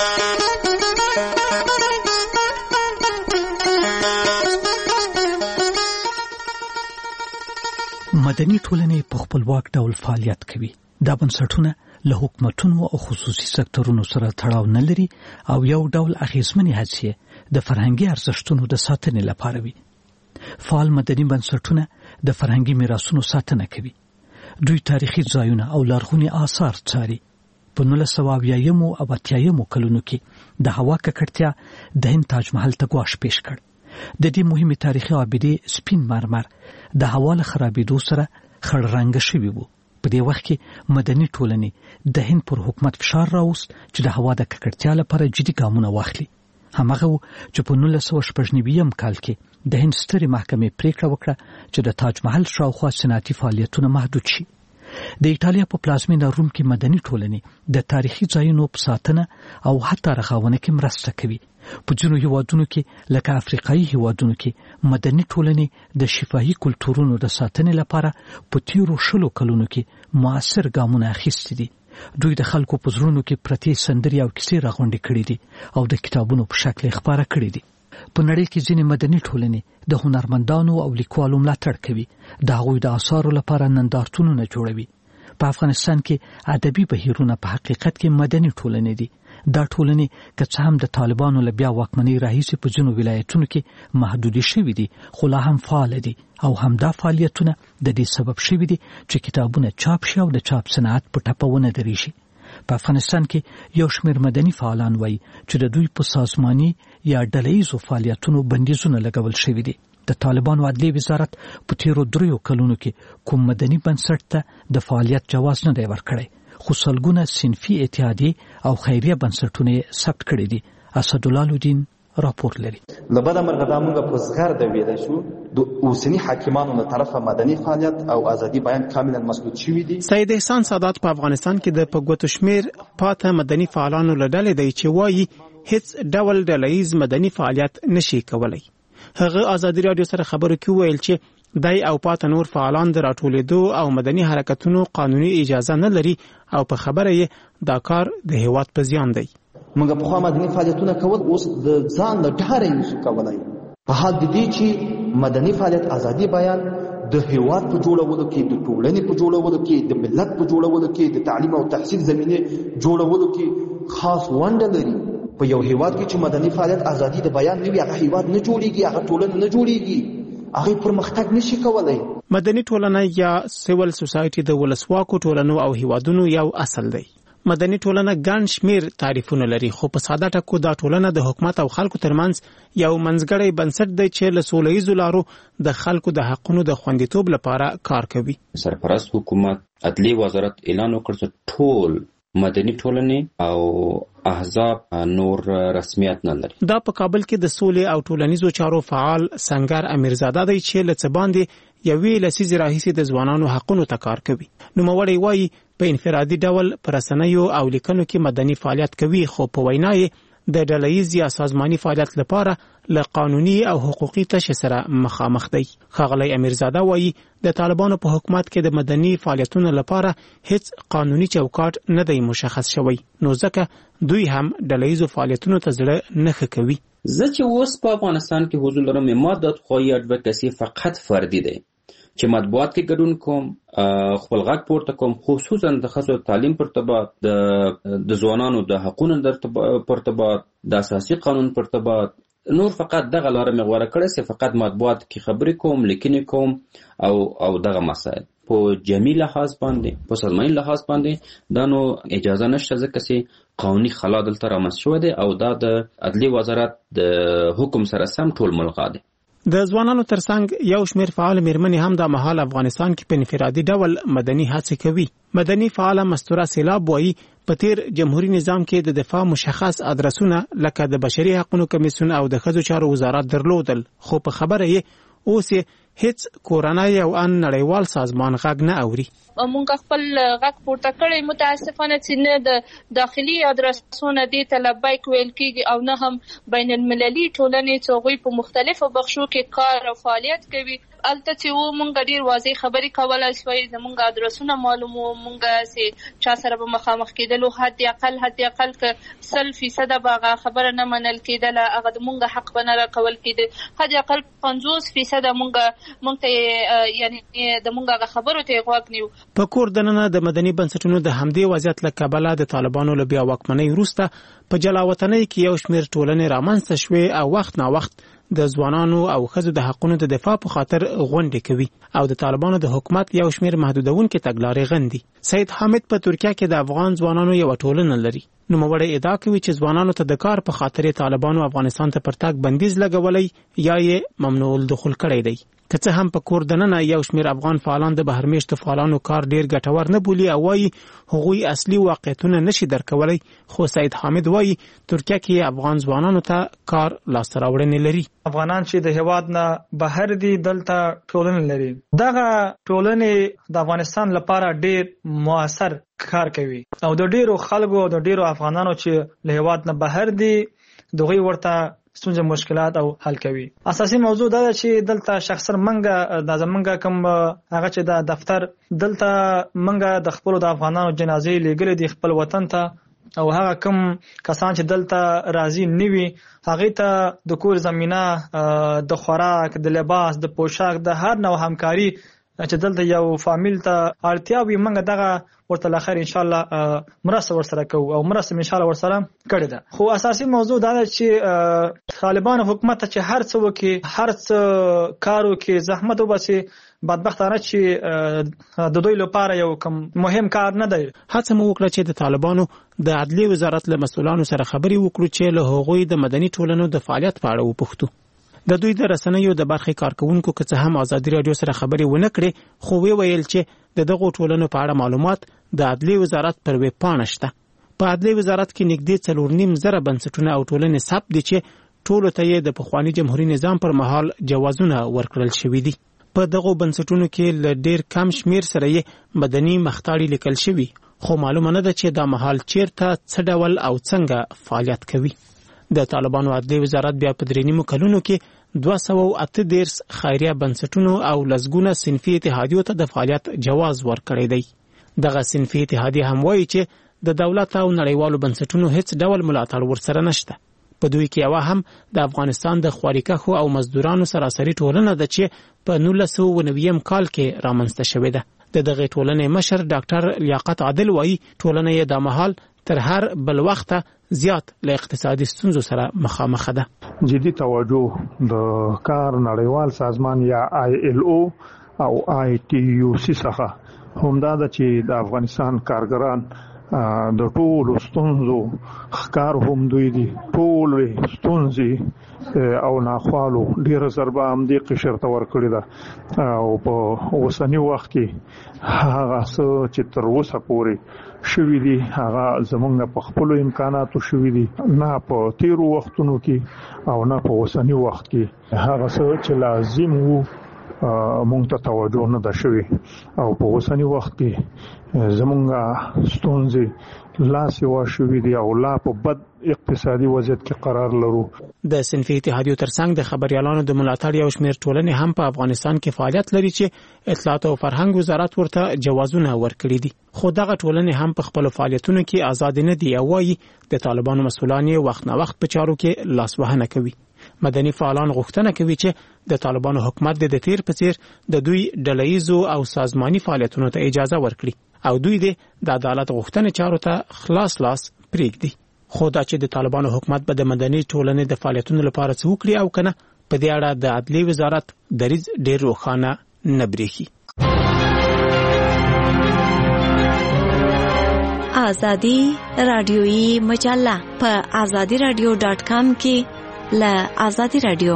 مدني ټولنې په خپلواک ډول فعالیت کوي. دا بنسټونه له حکومتونو او خصوصي سکتورونو سره تړاو نه لري او یو ډول اغیزمنې هڅې د فرهنګي ارزښتونو د ساتنې لپاره وي. فعال مدني بنسټونه د فرهنګي میراثونو ساتنه کوي. دوی تاریخي ځایونه او لرغوني آثار څاري. په نولس سوه اویایمو او اتیایمو کلونو کې د هوا ککړتیا د هند تاج محل ته ګواښ پیښ کړ. د دې مهمې تاریخي آبدې سپین مرمر د هوا له خرابېدو سره خړ رنګه شوي وو. په دې وخت کې مدني ټولنې د هند پر حکومت فشار راوست چې د هوا د ککړتیا لپاره جدي ګامونه واخلي. هماغه و چې په نولس سوه شپږ نوي کال کې د هند سترې محکمې پریکړه وکړه چې د تاج محل شاوخوا صنعتي فعالیتونه محدود شي. د ایټالیا په پلازمینه روم کې مدني ټولنې د تاریخي ځایونو په ساتنه او حتی رغونه کې مرسته کوي. په ځینو هیوادونو کې لکه افریقایي هیوادونو کې مدني ټولنې د شفاهي کلتورونو د ساتنې لپاره په تیرو شلو کلونو کې مؤثر ګامونه اخیستي دي. دوی د خلکو په زړونو کې پرتې سندرې او کیسې راغونډې کړي دي او د کتابونو په شکل خپاره کړي دي. په نړۍ کې ځینې مدني ټولنې د هنرمندانو او لیکوالو ملاتړ کوي. د هغوی د آثارو لپاره نندارتونونه جوړوي. په افغانستان کې ادبي بهیرونه په حقیقت کې مدني ټولنې دي. دا ټولنې که څه هم د طالبانو له بیا واکمنۍ راهیسې په ځینو ولایتونو کې محدودې شوي دي، خو لا هم فعال دي او همدا فعالیتونه د دې سبب شوي دي چې کتابونه چاپ شي او د چاپ صنعت په ټپه ونه درېږي. په افغانستان کې یو شمېر مدني فعالان وایي چې د دوی په سازماني یا ډلهییزو فعالیتونو بندیزونه لګول شوي دي. د طالبانو عدلیې وزارت په تیرو دریو کلونو کې کوم مدني بنسټ ته د فعالیت جواز نه دی ورکړی، خو سلګونه صنفي اتحادیې او خیریه بنسټونه ثبت کړي دي. اسدالله الدین راپور لري. لبدا مرغدا موږ په صغر د ویل شو د اوسنی حاکمانو له طرفه مدني فعالیت او ازادي بیان کاملا مسدود شوی دي. سید احسان سادات په افغانستان کې د پګوتو شمیر پاته مدني فعالانو له ډلې دی چې وایي هیڅ ډول ډلهییز مدني فعالیت نشي کولای. هغه ازادي رادیو سره خبرو کې ویل چې دای او پاته نور فعالان د راټولېدو او مدني حرکتونو قانوني اجازه نه لري او په خبره یې دا کار د هیواد په زیان دی. موږ په خوا مدني فعالیتونه کول اوس د ځان له ډاره نشو کولای. په حال د دې چې مدني فعالیت ازادي بیان د هیواد په جوړولو کې، د ټولنې په جوړولو کې، د ملت په جوړولو کې، د تعلیم او تحصیل زمینه جوړولو کې خاص ونډه لري. په یو هیواد کې چې مدني فعالیت ازادي د بیان نه وي، هغه هیواد نه جوړیږي، هغه ټولنه نه جوړیږي، هغه پرمختګ نشي کولای. مدني ټولنه یا سیول سوسایټي د ولسواکو ټولنو او هیوادونو یو اصل دی. مدني ټولنه ګڼ شمېر تعریفونه لري، خو په ساده ټکو دا ټولنه د حکومت او خلکو ترمنځ یو منځګړی بنسټ دی چې له سوله ییزو لارو د خلکو د حقونو د خوندیتوب لپاره کار کوي. سرپرست حکومت عدلیې وزارت اعلان وکړ چې ټول مدني ټولنې او احزاب نور رسمیت نه لري. دا په کابل کې د سولې او ټولنیزو چارو فعال سنگر امیرزاده دی چې له څه باندې یوې لسیزې راهیسې د ځوانانو حقونو ته کار کوي. نوموړی وایي په انفرادي ډول پر رسنیو او لیکنو کې مدني فعالیت کوي، خو په وینا یې د ډلهییز یا سازماني فعالیت لپاره له قانوني او حقوقي تشه سره مخامخ دی. ښاغلی امیرزاده وایي د طالبانو په حکومت کې د مدني فعالیتونو لپاره هیڅ قانوني چوکاټ نه دی مشخص شوی، نو ځکه دوی هم ډلهییزو فعالیتونو ته زړه نه ښه کوي. زه چې اوس په افغانستان کې حضور لرم، ما د خواهی اډوکاسي فقط فردي دی چې مطبوعات کې ګډون کوم، خپل غږ پورته کوم، خصوصا د ښځو تعلیم پر ارتباط، د ځوانانو د حقونو پر ارتباط، د اساسي قانون پر ارتباط. نور فقط دغه لاره مې غوره کړې چې فقط مطبوعات کې خبرې کوم، لیکنې کوم او او دغه مسایل په جمعي لحاظ باندې، په سازماني لحاظ باندې دا نو اجازه نشته، ځکه چې قانوني خلا دلته رامنځته شوی دی او دا د عدلي وزارت د حکم سره سم ټول ملغا دی. د ځوانانو ترڅنګ یو شمېر فعال میرمنې هم د مهال افغانستان کې په انفرادي ډول مدني هڅې کوي. مدني فعاله مستوره سیلاب وایي په تیر جمهوریت نظام کې د دفاع مشخص ادرسونه لکه د بشري حقوقو کمیسیون او د ښځو چارو وزارت درلودل، خو په خبره یې اوس هیڅ کورنۍ او ان نړیوال سازمان غږ نه اوري. مونږ خپل غږ پورته کړی، متاسفانه چې نه د داخلي ادرسونه دې ته لبیک ویل کېږي او نه هم بین المللي ټولنې چې هغوی په مختلفو بخشو کې کار او فعالیت کوي. الته چې و مونږ ډېر واضح خبرې کولای شوی، زمونږ ادرسونه معلوم وو، مونږ چې چا سره به مخامخ کېدلو حد اقل حد اقل که سل فیصده به هغه خبره نه منل کېدله، هغه د مونږ حق به نه راکول کېده، حد اقل پنځوس فیصده مونږ مونږ ته یعنی د مونږ هغه خبرو ته غوږ نیو. په کور دننه د مدني بنسټونو د همدې وضعیت له کبله د طالبانو له بیا واکمنۍ وروسته په جلاوطنۍ کې یو شمېر ټولنې رامنځته شوې او وخت نا وخت د ځوانانو او ښځو د حقونو د دفاع په خاطر غونډې کوي او د طالبانو د حکومت یو شمېر محدودونکې تګلارې غندي. سید حامد په ترکیه کې د افغان ځوانانو یو ټولنه لري. نوموړی ادعا کوي چې ځوانانو ته د کار په خاطر طالبانو افغانستان ته پر تګ بندیز لګولی یا یې ممنوع الدخول کړی دی. که څه هم په کور دننه یو شمېر افغان فعالان د بهرمیشتو فعالانو کار ډیر ګټور نه بولي او وایي هغوی اصلي واقعیتونه نشي درکولی، خو سید حامد وایي ترکیه کې افغان ځوانانو ته کار لاسته راوړنې لري. افغانان چې د هیواد نه بهر دي دلته ټولنې لري، دغه ټولنې د افغانستان لپاره ډیر مؤثر کار کوي او د ډیرو خلکو او د ډیرو افغانانو چې له هیواد نه بهر دي دغوی ورته ستونزې مشکلات او حل کوي. اساسي موضوع دا ده چې دلته شخصا منګه د زمونږ کوم هغه چې د دفتر دلته منګه د خپل د افغانانو جنازې لګلې دي خپل وطن ته او هغه کوم کسان چې دلته راضي نوي هغه ته د کور زمينه د خوراک د لباس د پوشاک د هر نوع همکاري چې دلته یو فامیل ته اړتیا وي منګه دغه ورته لخر ان شاء الله مرسته ورسره کوو او مرسته ان شاء الله ورسره کړی ده. خو اساسي موضوع دا ده چې طالبان حکومت چې هر څه وکي، هر څه کارو کې زحمت وباسي، بدبختانه چې د دوی لپاره یو کم مهم کار نه دی. هڅه مو وکړه چې د طالبانو د عدلي وزارت له مسؤلانو سره خبرې وکړو چې له هغوی د مدني ټولنو د فعالیت په اړه وپوښتو. د دوی د رسنیو د برخې کارکونکو که څه هم ازادي راډیو سره خبرې ونه کړې، خو وی ویل چې د دغو ټولنو په اړه معلومات د عدلي وزارت پر ویب پاڼه شته. په عدلي وزارت کې نږدې څلور نیم زره بنسټونه او ټولنې ثبت دي چې ټولو ته یې د پخواني جمهوري نظام پر مهال جوازونه ورکړل شوي دي. په دغو بنسټونو کې له ډیر کم شمیر سره یې مدني مختاړي لیکل شوي، خو معلومه نه ده چې دا مهال چیرته څه ډول او څنګه فعالیت کوي. د طالبانو عدلي وزارت بیا په درې نیمو کلونو کې دوه سوه اته دېرش خیریه بنسټونو او لسګونه صنفي اتحادیو ته د فعالیت جواز ورکړی دی. دغه صنفي اتحادیه هم وایي چې د دولت او نړیوالو بنسټونو هیڅ ډول ملاتړ ورسره نشته. په دوی کې یوه هم د افغانستان د خواريکښو او مزدورانو سراسري ټولنه ده چې په نولس سوه اوه نوي کال کې رامنځته شوې ده. د دغې ټولنې مشر ډاکټر لیاقت عادل وایي ټولنه یې د مهال تر هر بل وخته زیات له اقتصادي ستونزو سره مخامخ ده. جدي توجه د کار نړیوال سازمان یا آی ایل او او آی ټي یو سی څخه همدا ده چې د افغانستان کارګران د ټولو ستونزو ښکار هم دوی دي، ټولې ستونزې او ناخوالو ډېره ضربه همدې قشر ته ورکړې ده او په اوسني وخت کې هغه څه چې تر اوسه پورې شوي دي هغه زمونږ په خپلو امکاناتو شوي دي، نه په تیرو وختونو کې او نه په اوسني وخت کې. هغه څه چې لازم وو مونږ ته توجه نه ده شوې او په اوسنی وخت کې زمونږ ستونزې لا سیوا شوې دي او لا په بد اقتصادي وضعیت کې قرار لرو. د صنفي اتحادیو ترڅنګ د خبريالانو د ملاتړ یو شمېر ټولنې هم په افغانستان کې فعالیت لري چې اطلاعات او فرهنګ وزارت ورته جوازونه ورکړي دي. خو دغه ټولنې هم په خپل فعالیتونو کې آزاد نه دي او وايي د طالبانو مسؤلان وخت نه وخت په چارو کې لاسوهنه کوي. مدني فعالان غوښتنه کوي چې د طالبانو حکومت د تیر په څیر د دوی ډلهیزو او سازماني فعالیتونو ته اجازه ورکړي او دوی د عدالت غوښتنې چارو ته خلاص لاس پرېږدي. خو دا چې د طالبانو حکومت به د مدني ټولنې د فعالیتونو لپاره څه وکړي او کنه په دې اړه د عدلي وزارت دریځ ډېر روښانه نه برېښي. آزادی رادیویی مجله په آزادی رادیو ډاټ کام کې له آزادی رادیو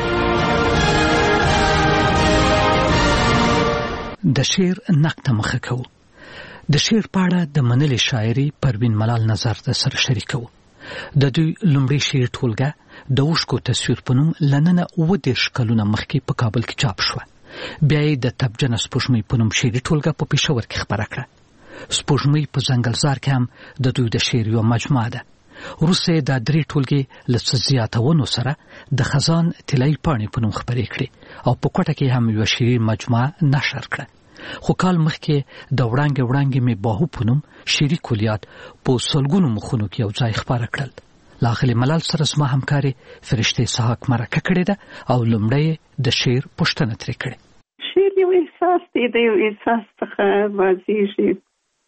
د شعر نقد مخه کو. د شعر په اړه د منلي شاعري پروین ملال نظر د سره شریکو. د دوی لومړی شعر ټولګه د اوښکو تصویر په نوم لننه اووه دېرش کلونه مخکې په کابل کې چاپ شوه. بیا یې د تبجنه سپوږمۍ په نوم شعري ټولګه په پېښور کې خپره کړه. سپوږمۍ په ځنګلزار کې هم د دوی د شعر یوه مجموعه ده. وروسته د درې ټولګې له څه زیاتونو سره د خزان طلایي پاڼې په نوم خپرې کړې او په کوټه کې هم یوه شعري مجموعه نشر کړه. خو کال مخکې د وړانګې وړانګې مې باهو په نوم شعري کلیات په سلګونو مخونو کې یو ځای خپاره کړل. له اغلې ملال سره زما همکارې فرشتې سحاق مرکه کړې ده او لومړی د شعر پوښتنه ترې کړې. شعر یو احساس دی، د یو احساس څخه واضحېږي.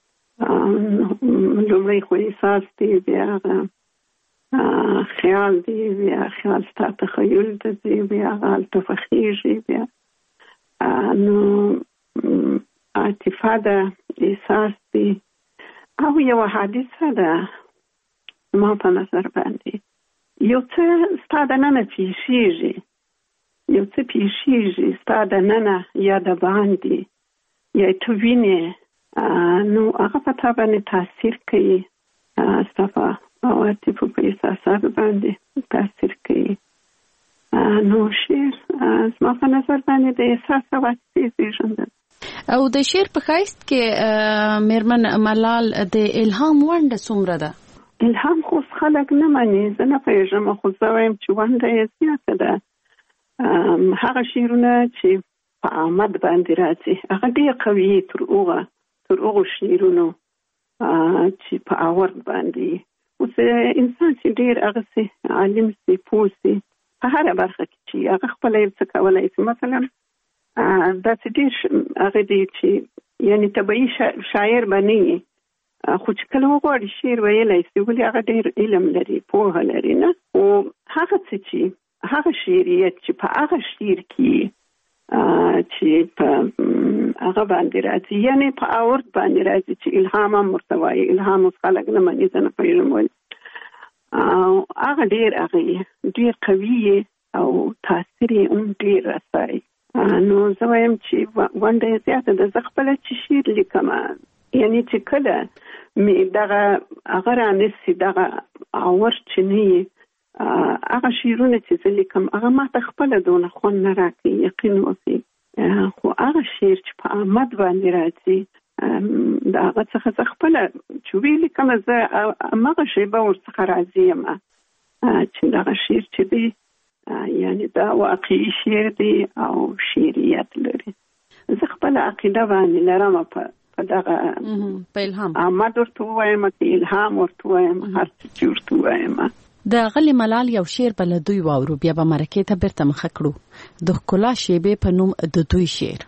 لومړی خو احساس دی، بیا خیال دی، بیا خیال ستا تخیل دی، بیا هلته خوښېږي، بیا نو عاطفه ده، احساس دی او یو حادثه ده. ما په نظر باندې یو څه ستا دننه پیښېږي، یو څه پیښېږي ستا دننه یا د باندې یا ته وینې، نو هغه په تا باندې تاثیر کوي، ستا په عواطفو په احساساتو باندې تاثیر کوي. نو شعر زما په نظر باندې د احساس او عاطفې زېږنده. او د شعر په ښایست کې میرمن ملال د الهام ونډه څومره ده؟ الهام خو خلک نه مني، زه نه پوهېږم، خو زه وایم چې ونډه یې زیاته ده. هغه شعرونه چې په آمد باندې راځي هغه ډېر قوي تر هغه تر هغو شعرونو چې په آورد باندې. اوس انسان چې ډېر هغسې عالم سي، پوه سي په هره برخه کې چې هغه خپله یو څه کولی سي. مثلا داسې ډېر هغه دی چې یعنې طبیعي شاعر به نه وي، خو چې کله وغواړي شعر ویلی سي، ولې هغه ډېر علم لري، پوهه لري. نه خو هغه څه چې هغه شعریت چې په هغه شعر کې چې په هغه باندې راځي، یعنې په آورد باندې راځي چې الهام هم ورته وایي. الهام اوس خلک نه مني، زه نه پوهېږم ولې. هغه ډېر هغه ډېر قوي او تاثیر یې هم ډېر رسوي. نو زه وایم چې ونډه یې زیاته ده. زه خپله چې شعر لیکم، یعنې چې کله مې دغه هغه رانیسي، دغه آورد چې نه وي، هغه شعرونه چې زه لیکم هغه ما ته خپله دونه خوند نه راکوي، یقین وکړئ. خو هغه شعر چې په آمد باندې راځي د هغه څخه زه خپله چې ویې لیکم، زه همغه شیبه ورڅخه راضي یم چې دغه شعر چې دی یعنې دا واقعي شعر دی او شعریت لري. زه خپله عقیده باندې لرم په دغه په الهام آمد ورته ووایم، که الهام ورته ووایم، هر څه چې ورته ووایم. د غلې ملال یو شعر به له دوی واورو، بیا به مرکې ته بیرته مخه کړو. د ښکلا شیبې په نوم د دوی شعر.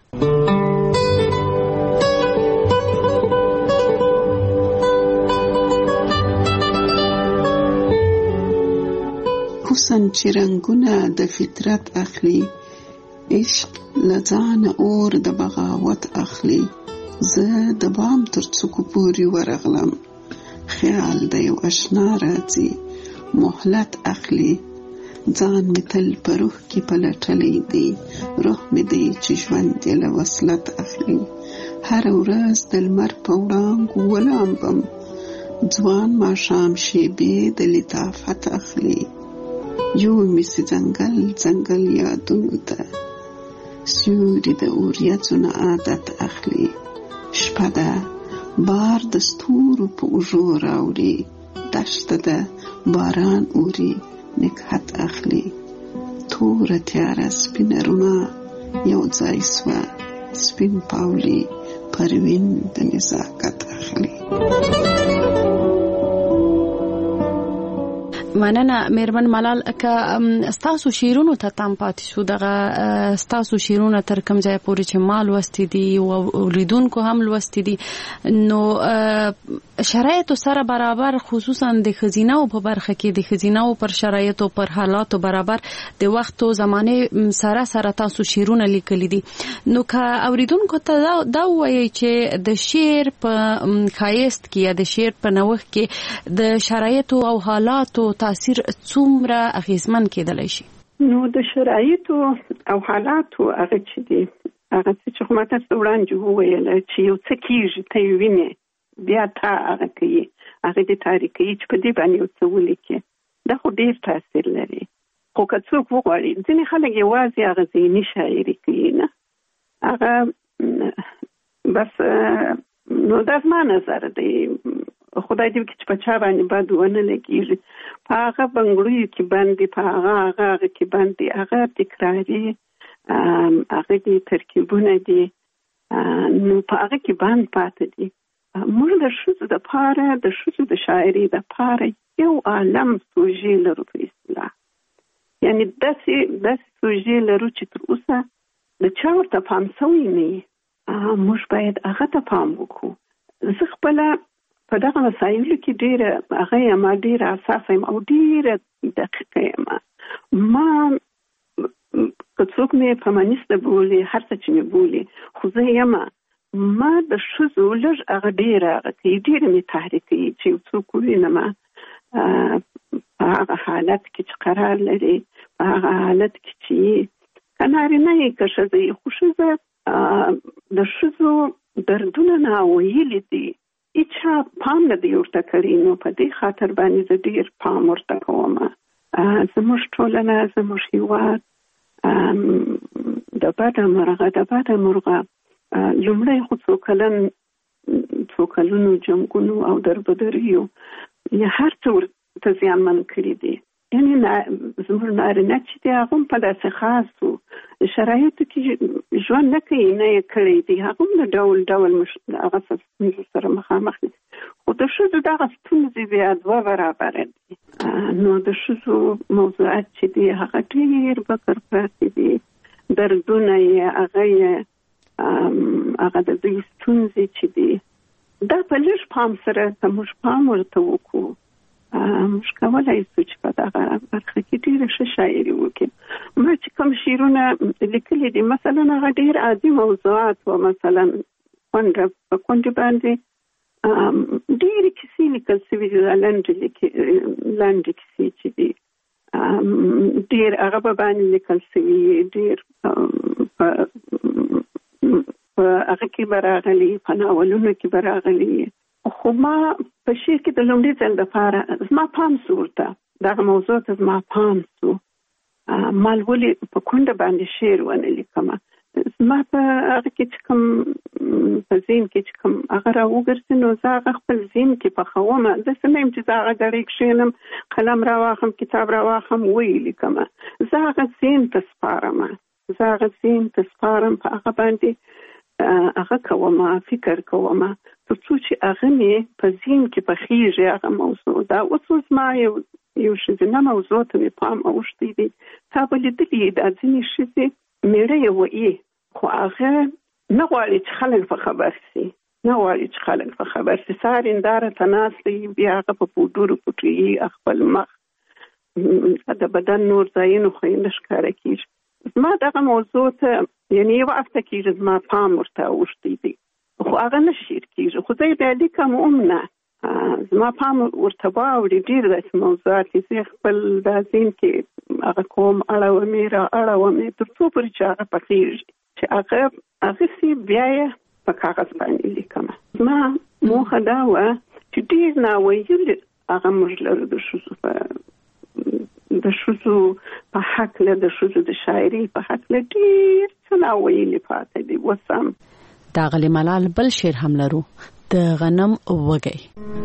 حسن چې رنگونه د فطرت اخلي، عشق لځانه اور د بغاوت اخلي. زه د بام تر څوکو پورې ورغلم، خیال د یو اشنا راځي، مهلت اخلي. ځان می تل په روح کې پلټلی دی، روح می دی چې ژوند یې له وصلت اخلي. هر ورځ د لمر په وړانګو ولامبم، ځوان ماښام شیبې د لطافت اخلي. یو می سي ځنګل ځنګل یادونو ته، سیوري د اوریځو نه عادت اخلي، شپه ده بار د ستورو په اوږو راوړي، دښته ده باران اوري نکهت اخلي، توره تیاره سپینه رڼا یو ځای سوه، سپین پاولي پروین د نزاکت اخلي. مننه میرمن ملال. که ستاسو شیرونو ته تام پاتې شو، دغه ستاسو شیرونه تر کوم ځای پورې چې ما لوستي دي او لیدونکو هم لوستي دي، نو شرایطو سره برابر، خصوصا د ښځینه‌و په برخه کې د ښځینه‌و پر شرایطو پر حالاتو برابر د وخت او زمانه سره سره تاسو شیرونه لیکلي دي، نو که اوریدونکو ته دا وایي چې د شعر په ښایست کې یا د شعر په نوښت کې د شرایطو او حالاتو تاثیر څومره اغیزمن کېدلی شي؟ نو د شرایطو او حالاتو هغه چې دي، هغه چې خو ما تاسو وړاندې وویل چې یو څه کېږي ته یې وینې، بیا تا هغه کوي، هغه دې تاریخ کوي چې په دې باندې یو څه ولیکي، دا خو ډېر تاثیر لري. خو که څوک وغواړي، ځینې خلک یوازې هغه ذهني شاعري کوي، نه هغه بس. نو دا زما نظر دی، خدای دې چې په چا باندې بد ونه لګېږي، په هغه بنګړیو کې باندې، په هغه هغه هغه کې باندې، هغه تکراري هغه دې ترکیبونه دي، نو په هغه کې باندې پاتې دي. موږ د ښځو دپاره، د ښځو د شاعري دپاره یو عالم سوژې لرو په اصطلاح، یعنې داسې داسې سوژې لرو چې تر اوسه د چا ورته پام سوی نه وي. موږ باید هغه ته پام وکړو. زه خپله په دغه مسایلو کې ډېره هغه یم، ډېره حساسه یم او ډېره دقیقه یم. ما که څوک مې فمینیسته بولي، هر څه چې مې بولي، خو زه یم ما د ښځو لږ هغه ډېره هغه کوي، ډېره مې تحریک کوي چې یو څوک ووینم په هغه حالت کې چې قرار لري، په هغه حالت کې چې که نارینه یې که ښځه یې، خو ښځه د ښځو دردونه ناویلي دي، هیچا پام نه دی ورته کړی. نو په دې خاطر باندې زه ډېر پام ورته کوم. زموږ ټولنه، زموږ هېواد د بده مرغه د بده مرغه لومړی خو څو کلن څو کلونو جنګونو او دربدریو یا هر څه ورته زیانمن کړي دي. یعنې زموږ نارینه چې دی هغه هم په داسې خاصو شرایطو کې ژوند نه کوي، نه یې کړی دی، هغه هم د ډول ډول هغه ستونزو سره مخامخ دي. خو د ښځو دغه ستونزې بیا دوه برابره دي. نو د ښځو موضوعات چې دي هغه ډېر بکر پراتې دي، دردونه یې هغه یې هغه د دوی ستونزې چې دي، دا په لږ پام سره که موږ پام ورته وکړو، موږ کولی شو چې په دغه برخه کې ډېره ښه شاعري وکړو. ما چې کوم شعرونه لیکلي دي، مثلا هغه ډېر عادي موضوعات و، مثلا کونډه په کونډې باندې ډېرې کیسې لیکل شوي دي، لنډې کیسې چې دي ډېر هغه به باندې لیکل شوي، ډېر په هغه کې به راغلي، په ناولونو کې به راغلي. خو ما په شعر کې د لومړي ځل دپاره زما پام سو ورته، دغه موضوع ته زما پام سو. ما ولې په کونډه باندې شعر ونه لیکمه؟ زما په هغه کې چې کوم په ذهن کې چې کوم هغه راوګرځي، نو زه هغه خپل ذهن کې پخومه. داسې نه یم چې زه هغه ګړۍ کښېنم، قلم راواخلم، کتاب راواخلم، ویې لیکمه. زه هغه ذهن ته سپارمه، زه هغه ذهن ته سپارم، په هغه باندې هغه کومه، فکر کومه، تر څو چې هغه مې په ذهن کې پخېږي هغه موضوع. دا اوس زما یو یو ښځینه موضوع ته مې پام اوښتی دی. تا به لیدلي دا ځینې ښځې مېړه یې وایي، خو هغه نه غواړي چې خلک په خبر شي، نه غواړي چې خلک په خبر شي. سهار هنداره ته ناست دی، بیا هغه په پوډرو پټوي خپل مخ، د بدن نور ځایونه خو یې نه ښکاره کېږي. زما دغه موضوع ته یعنې یو هفته کېږي زما پام ورته اوښتی دی، خو هغه نه شعر کېږي. خو زه یې بیا لیکم هم نه، زما پام ورته واوړي. ډېر داسې موضوعات دي، زه خپل دا ذهن کې هغه کوم، اړومې را اړومې تر څو پورې چې هغه پخېږي، چې هغه هغسې بیا یې په کاغذ باندې لیکمه. زما موخه دا وه چې ډېر ناویلي هغه موږ لرو د ښځو په د ښځو په حق له د ښځو د شاعري په حق له ډېر څه ناویلي پاتې دي. اوس هم د غلې ملال بل شعر هم لرو، د غنم وږی.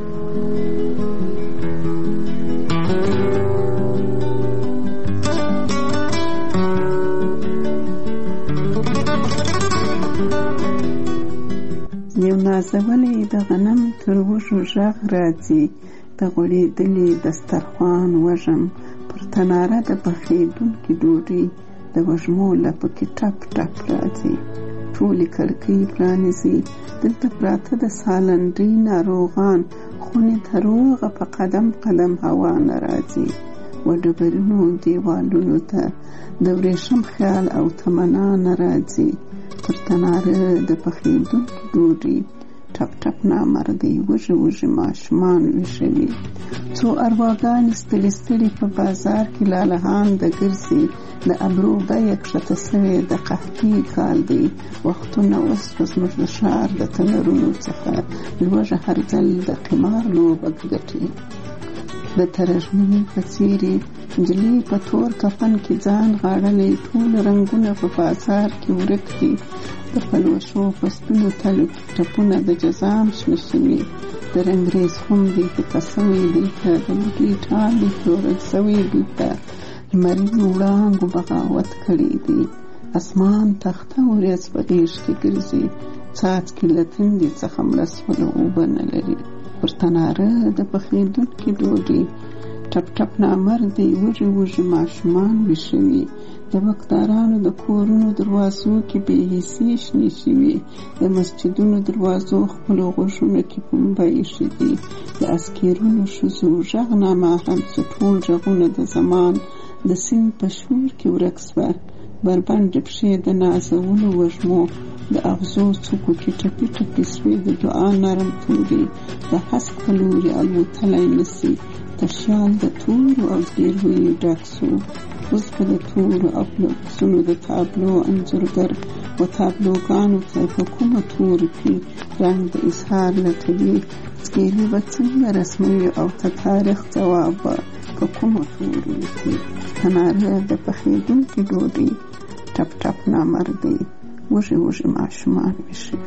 یو نازولی د غنم تر وږو غږ راځي، د غوړېدلي دسترخوان وږم پر تناره د پخېدونکې ډوډۍ د وږمو لپو کې ټپ ټپ راځي. ټولې کړکۍ پرانیزي، دلته پراته د سالنډۍ ناروغان، خونې تر روغه په قدم قدم هوا نه راځي. و ډبرینو دیوالونو ته د ورېښم خیال او تمنا نه راځي. پر تناره د پخېدونکې ډوډۍ ټپ ټپ نامردۍ وږي وږي ماشومان ویښوي. څو ارواګانې ستړي ستړي په بازار کې لالهان د ګرځي، د ابرو بیه کښته سوې د قحطۍ کال دی. وختونه اوس زموږ د ښار د تنرونو څخه لوږه هر ځل د قمار لوبه ګټي. د ترږمۍ په څېرې نجلۍ په تور کفن کې ځان غاړلی، ټول رنګونه په بازار کې ورک دي. د پلوشو په سپینو تلو کې ټپونه د جزام شنه شوي. د رنګریز خم دی پیکه سوی دلته، د بوټي ټال دی پلورل سوی دلته. لمرینو وړانګو بغاوت کړی دی، اسمان تخته ورځ په غېږ کې ګرځي. څاڅکي له تندې څخه مړه سوله اوبه نه لري. پر تناره د پخېدونکې ډوډۍ ټپ ټپ نامردۍ وږي وږي ماشومان ویښوي. د بکدارانو د کورونو دروازو کې بې حسۍ شنې شوي. د مسجدونو دروازو خپلو غوږونو کې پنبه ایښي دي. د اسکیرونو ښځو غږ نامحرم څه ټول غږونه د زمان د سیند په شور کې ورک سوه. بربنډې پښې د نازولو وږمو د اغزو څوکو کې ټپي ټپي سوې. د دعا نرم توري د هسک په لوري الوتلی نسي. تشیال د تورو او زیرویو ډک سو. اوس به د تورو او لوکسونو د تابلو انځورګر و تابلوګانو ته په کومه تورو کې رنګ د اظهار لټوي. سکیلې به څنګه رسموي او ته تاریخ ځواب به په کومه تورو لیکي. تناره د پخېدونکې ډوډۍ ټپ ټپ نامردۍ وږي وږي ماشومان ویښوي.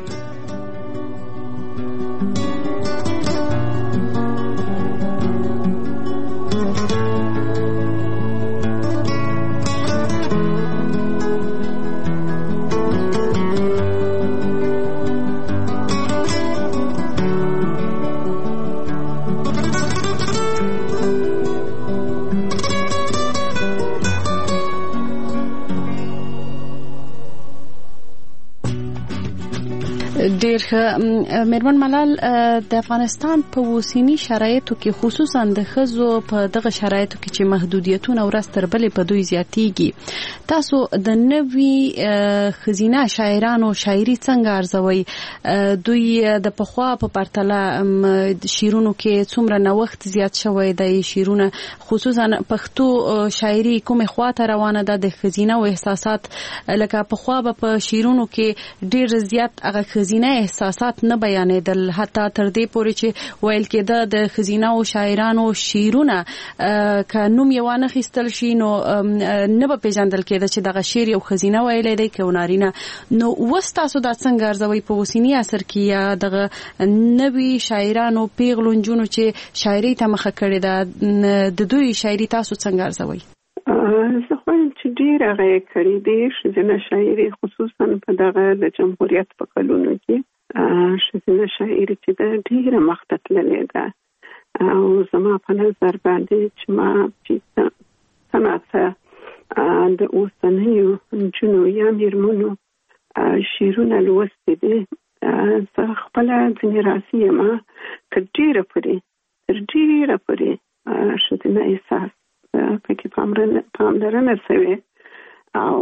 ډېر ښه. میرمن ملال، د افغانستان په اوسني شرایطو کې خصوصا د ښځو په دغه شرایطو کې چې محدودیتونه ورځ تر بلې په دوی زیاتېږي، تاسو د نوي ښځینه شاعرانو شاعري څنګه ارزوئ؟ دوی د پخوا په پرتله شعرونو کې څومره نوښت زیات شوی دی؟ شعرونه خصوصا پښتو شاعري کومې خواته روانه ده؟ د ښځینه او احساسات لکه پخوا به په شعرونو کې ډېر زیات هغه ښځینه احساسات نه بیانېدل، حتی تر دې پورې چې ویل کېده د ښځینه او شاعرانو شعرونه که نوم یې وانه خیستل شي نو نه به پیژندل کېده چې دغه شعر یو ښځینه ویلی دی که نارینه. نو اوس تاسو دا څنګه ارزوئ په اوسني عصر کې یا دغه نوي شاعرانو پیغلو نجونو چې شاعري ته مخه کړې ده د دوی شاعري تاسو څنګه ارزوئ؟ زه خوایم چې ډېر هغه یې کړي دي ښځینه شاعري، خصوصا په دغه د جمهوریت په کلونو کې ښځینه شاعري چې ده ډېره مخته تللې ده. او زما په نظر باندې چې ما چې څه ناڅه د اوسنیو نجونو یا میرمنو شعرونه لوستي دي، زه خپله ځینې راسي یم که ډېره پورې تر ډېره پورې ښځینه احساس پکې پاملرنه سوې او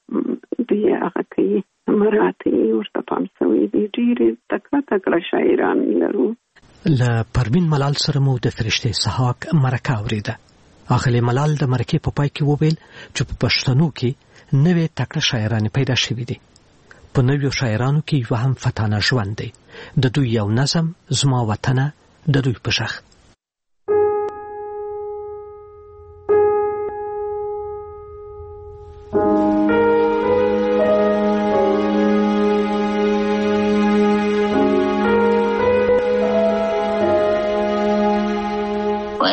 دوی هغه کوي مراتې ورته پام سوی دي. ډېرې تکړه تکړه شاعران لرو. له پروین ملال سره مو د فرشتې سحاق مرکه اورېده. اغلې ملال د مرکې په پای کې وویل چې په پښتنو کې نوې تکړه شاعران پیدا شوي دي. په نویو شاعرانو کې یو هم فتانه ژوند دی. د دوی یو نظم زما وطنه د دوی په شخ.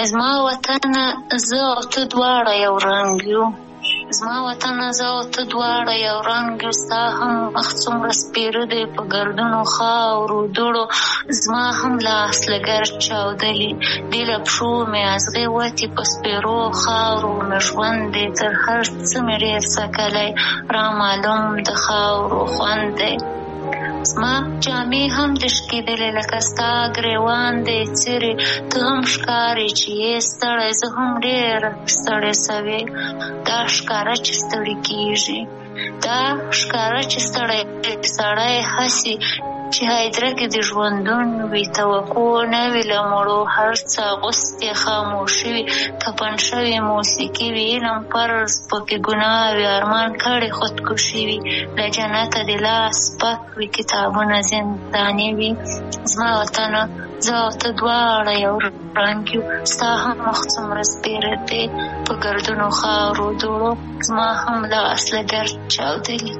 زما وطن زه او ته دواړه یو رنګ یو، زما وطن زه او ته دواړه یو رنګ یو، ستا هم مخ څومره سپېره دی په ګردونو خاورو دوړو، زما هم لاس له ګرد چاودلي دي له پښو مې ازغې وتې په سپېرو خاورو مې ژوند دی تر هر څه مې ډېر څکلی رامعلوم د خاورو خوند دی. زما جامې هم د شکېدلې لکه ستا ګریوان دی څیرې، ته هم ښکارې چې یې ستړی، زه هم ډېره ستړې سوې. دا ښکاره چې ستړي کېږي، دا ښکاره چې ستړی سړی هسې چې هایدره کې د ژوندون وي، توقع نه وي له مړو، هر څه اغوستې خاموشي وي، کفن شوې موسیقي وي، علم فرض پکې ګناه وي، ارمان کړې خودکشي وي، له جنته د لاس پک وي، کتابونه زنداني وي. زما وطنه زه او ته دواړه یو رنګ یو، ستا هم مخ څومره سپېره دی په ګردونو خاورو دوړو، زما هم لاس له ګرد چاودلي.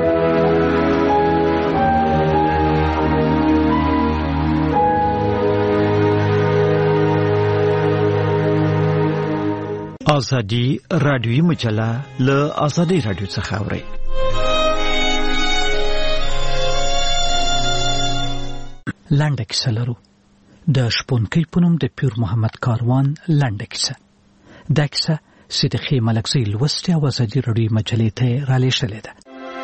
ازادي رادیوي مجله له ازادي رادیو څخه اوري. لنډه کیسه لرو د شپونکي په نوم د پیر محمد کاروان لنډه کیسه. دا کیسه صدیقې ملکزۍ لوستې او ازادي رادیوي مجلې ته رالېږلې ده.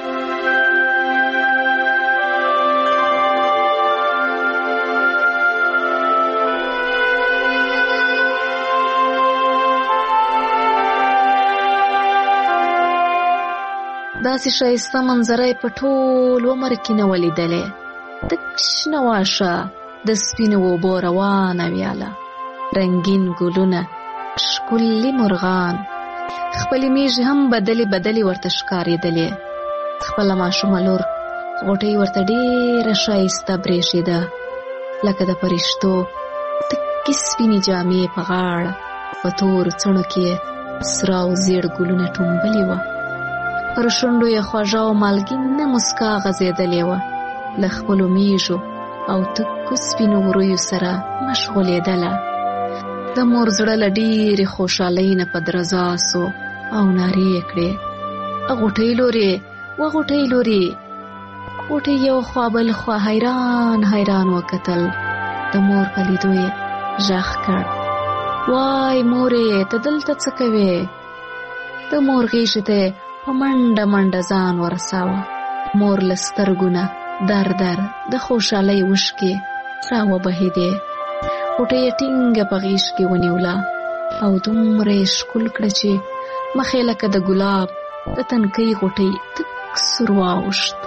داسې ښایسته منظره یې په ټول عمر کې نه ولیدلې. تک شنه واښه د سپینو اوبو روانه ویاله، رنګین ګلونه، ښکلي مرغان، خپلې میږې هم بدلې بدلې ورته ښکارېدلې. خپله ماشومه لور غوټۍ ورته ډېره ښایسته برېښېده، لکه د فرشتو تکې سپینې جامې په غاړه، په تورو څڼو کې سره او زیړ ګلونه ټومبلې وه. پر شونډو یې خوږه او مالګینه مسکا غځېدلې وه. له خپلو میږو او تکو سپینو ورویو سره مشغولېدله. د مور زړه له ډېرې خوشحالۍ نه په درزا سو او نارې یې کړې: غوټۍ لورې، و غوټۍ لورې. غوټۍ یو خوا بل خوا حیران حیران وکتل. د مور په لیدو یې غږ کړ: وای مورې، ته دلته څه کوې؟ د مور غېږې ته په منډه منډه ځان ورساوه. مور له سترګو نه در در د خوشحالۍ اوښکې راوبهېدې. غوټۍ یې ټینګه په غېږ کې ونیوله او دومره یې ښکل کړه چې مخ یې لکه د ګلاب د تنکۍ غوټۍ تک سور واوښت.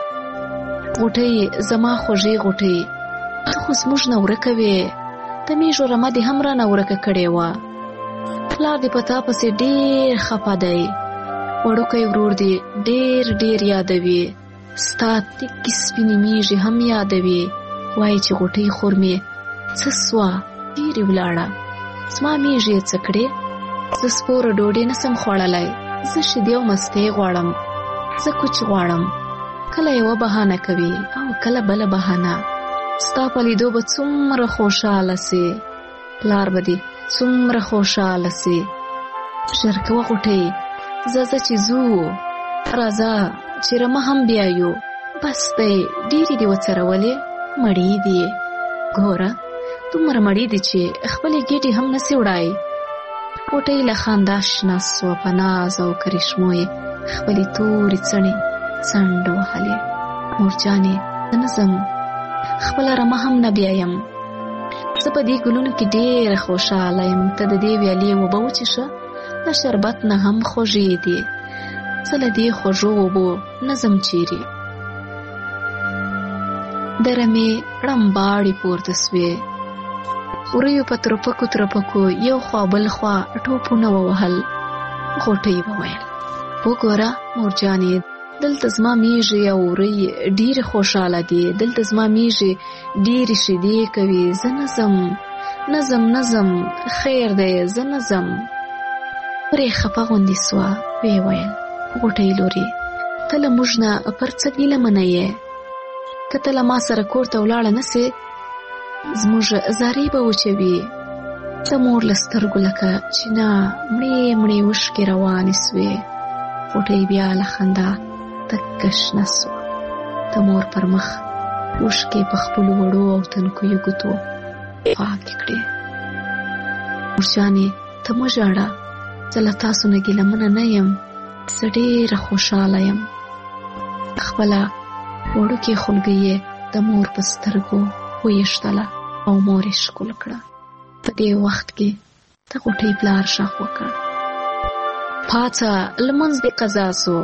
غوټۍ: زما خوږې غوټۍ، ته خو زموږ نه ورکه وې، د میږو رمه دې هم رانه ورکه کړې وه. پلار دې په تا پسې ډېر خفه دی، وړوکی ورور دې ډېر ډېر یادوي، ستا تکې سپینې میږې هم یادوي. وایي چې غوټۍ خور مې څه سوه، ډېرې ولاړه. زما میږې یې څه کړې؟ زه سپوره ډوډۍ نسم خوړلی، زه شیدې او مستې غواړم، زه کوچ غواړم. کله یوه بهانه کوي او کله بله بهانه. ستا په لیدو به څومره خوشحاله سي، پلار به دې څومره خوشحاله سي. ژر کوه غوټۍ، زه زه چې ځو، راځه چې رمه هم بیایو. بس دی، ډېرې دې وڅرولې، مړې دي. ګوره دومره مړې دي چې خپلې ګېډې هم نسي وړای. غوټۍ له خندا شنه سوه، په ناز او کرشمو یې خپلې تورې څڼې څنډ وهلې. مورجانې، زه نه ځم، خپله رمه هم نه بیایم. زه په دې ګلونو کې ډېره خوشحاله یم. ته د دې ویالې اوبه وڅښه، د شربت نه هم خوږې دي. زه له دې خوږو اوبو نه ځم چیرې. د رمې ړمباړې پورته سوې، وریو په ترپکو ترپکو یو خوا بل خوا ټوپونه ووهل. غوټۍ وویل: وګوره مورجانې، دلته زما میږې او وری ډېرې خوشحاله دي، دلته زما میږې ډېرې شیدې کوي. زه نه ځم، نه ځم، نه ځم، خیر دی، زه نه ځم. پرې خفه غوندې سوه، ویې ویل: غوټۍ لورې، ته له موږ نه پر څه ګیلمنه یې؟ که ته له ما سره کور ته ولاړه نه سې، زموږ زارې به وچوي. د مور له سترګو لکه چینه مړې مړې اوښکې روانې سوې. غوټۍ بیا له خندا تکه شنه سوه. د مور پر مخ اوښکې په خپلو وړو او تنکیو ګوتو پاکې کړې. مورجانې ته مه ژاړه، زه له تاسو نه ګیلمنه نه یم، زه ډېره خوشحاله یم. خپله وړوکې خولګۍ یې د مور په سترګو ویشتله او مور یې ښکل کړه. په دې وخت کې د غوټۍ پلار غږ وکړ: پاڅه، لمونځ دې قضا سو.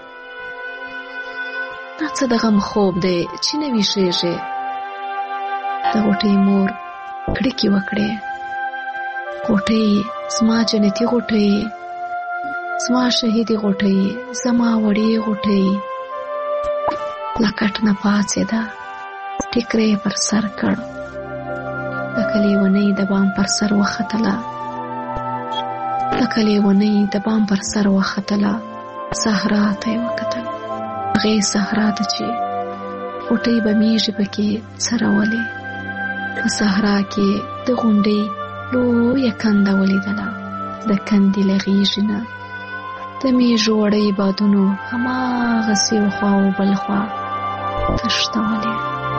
دا څه د غم خوب دی چې نه ویښېږې؟ د غوټۍ مور کړکې وکړې: غوټۍ، زما جنتي غوټۍ، زما شهیدي غوټۍ، زما وړې غوټۍ. له کټ نه پاڅېده، ټیکری پر سر کړ. لکه لیونۍ د بام پر سر وختله، لکه لیونۍ د بام پر سر وختله. صحرا ته یې وکتل، هغې صحرا ته چې غوټۍ به میږې پکې څرولې. په صحرا کې د غونډۍ لویه کنده ولیدله. د کندې له غېږې نه د میږو وړۍ بادونو هماغسې یو خوا او بل خوا تښتولې.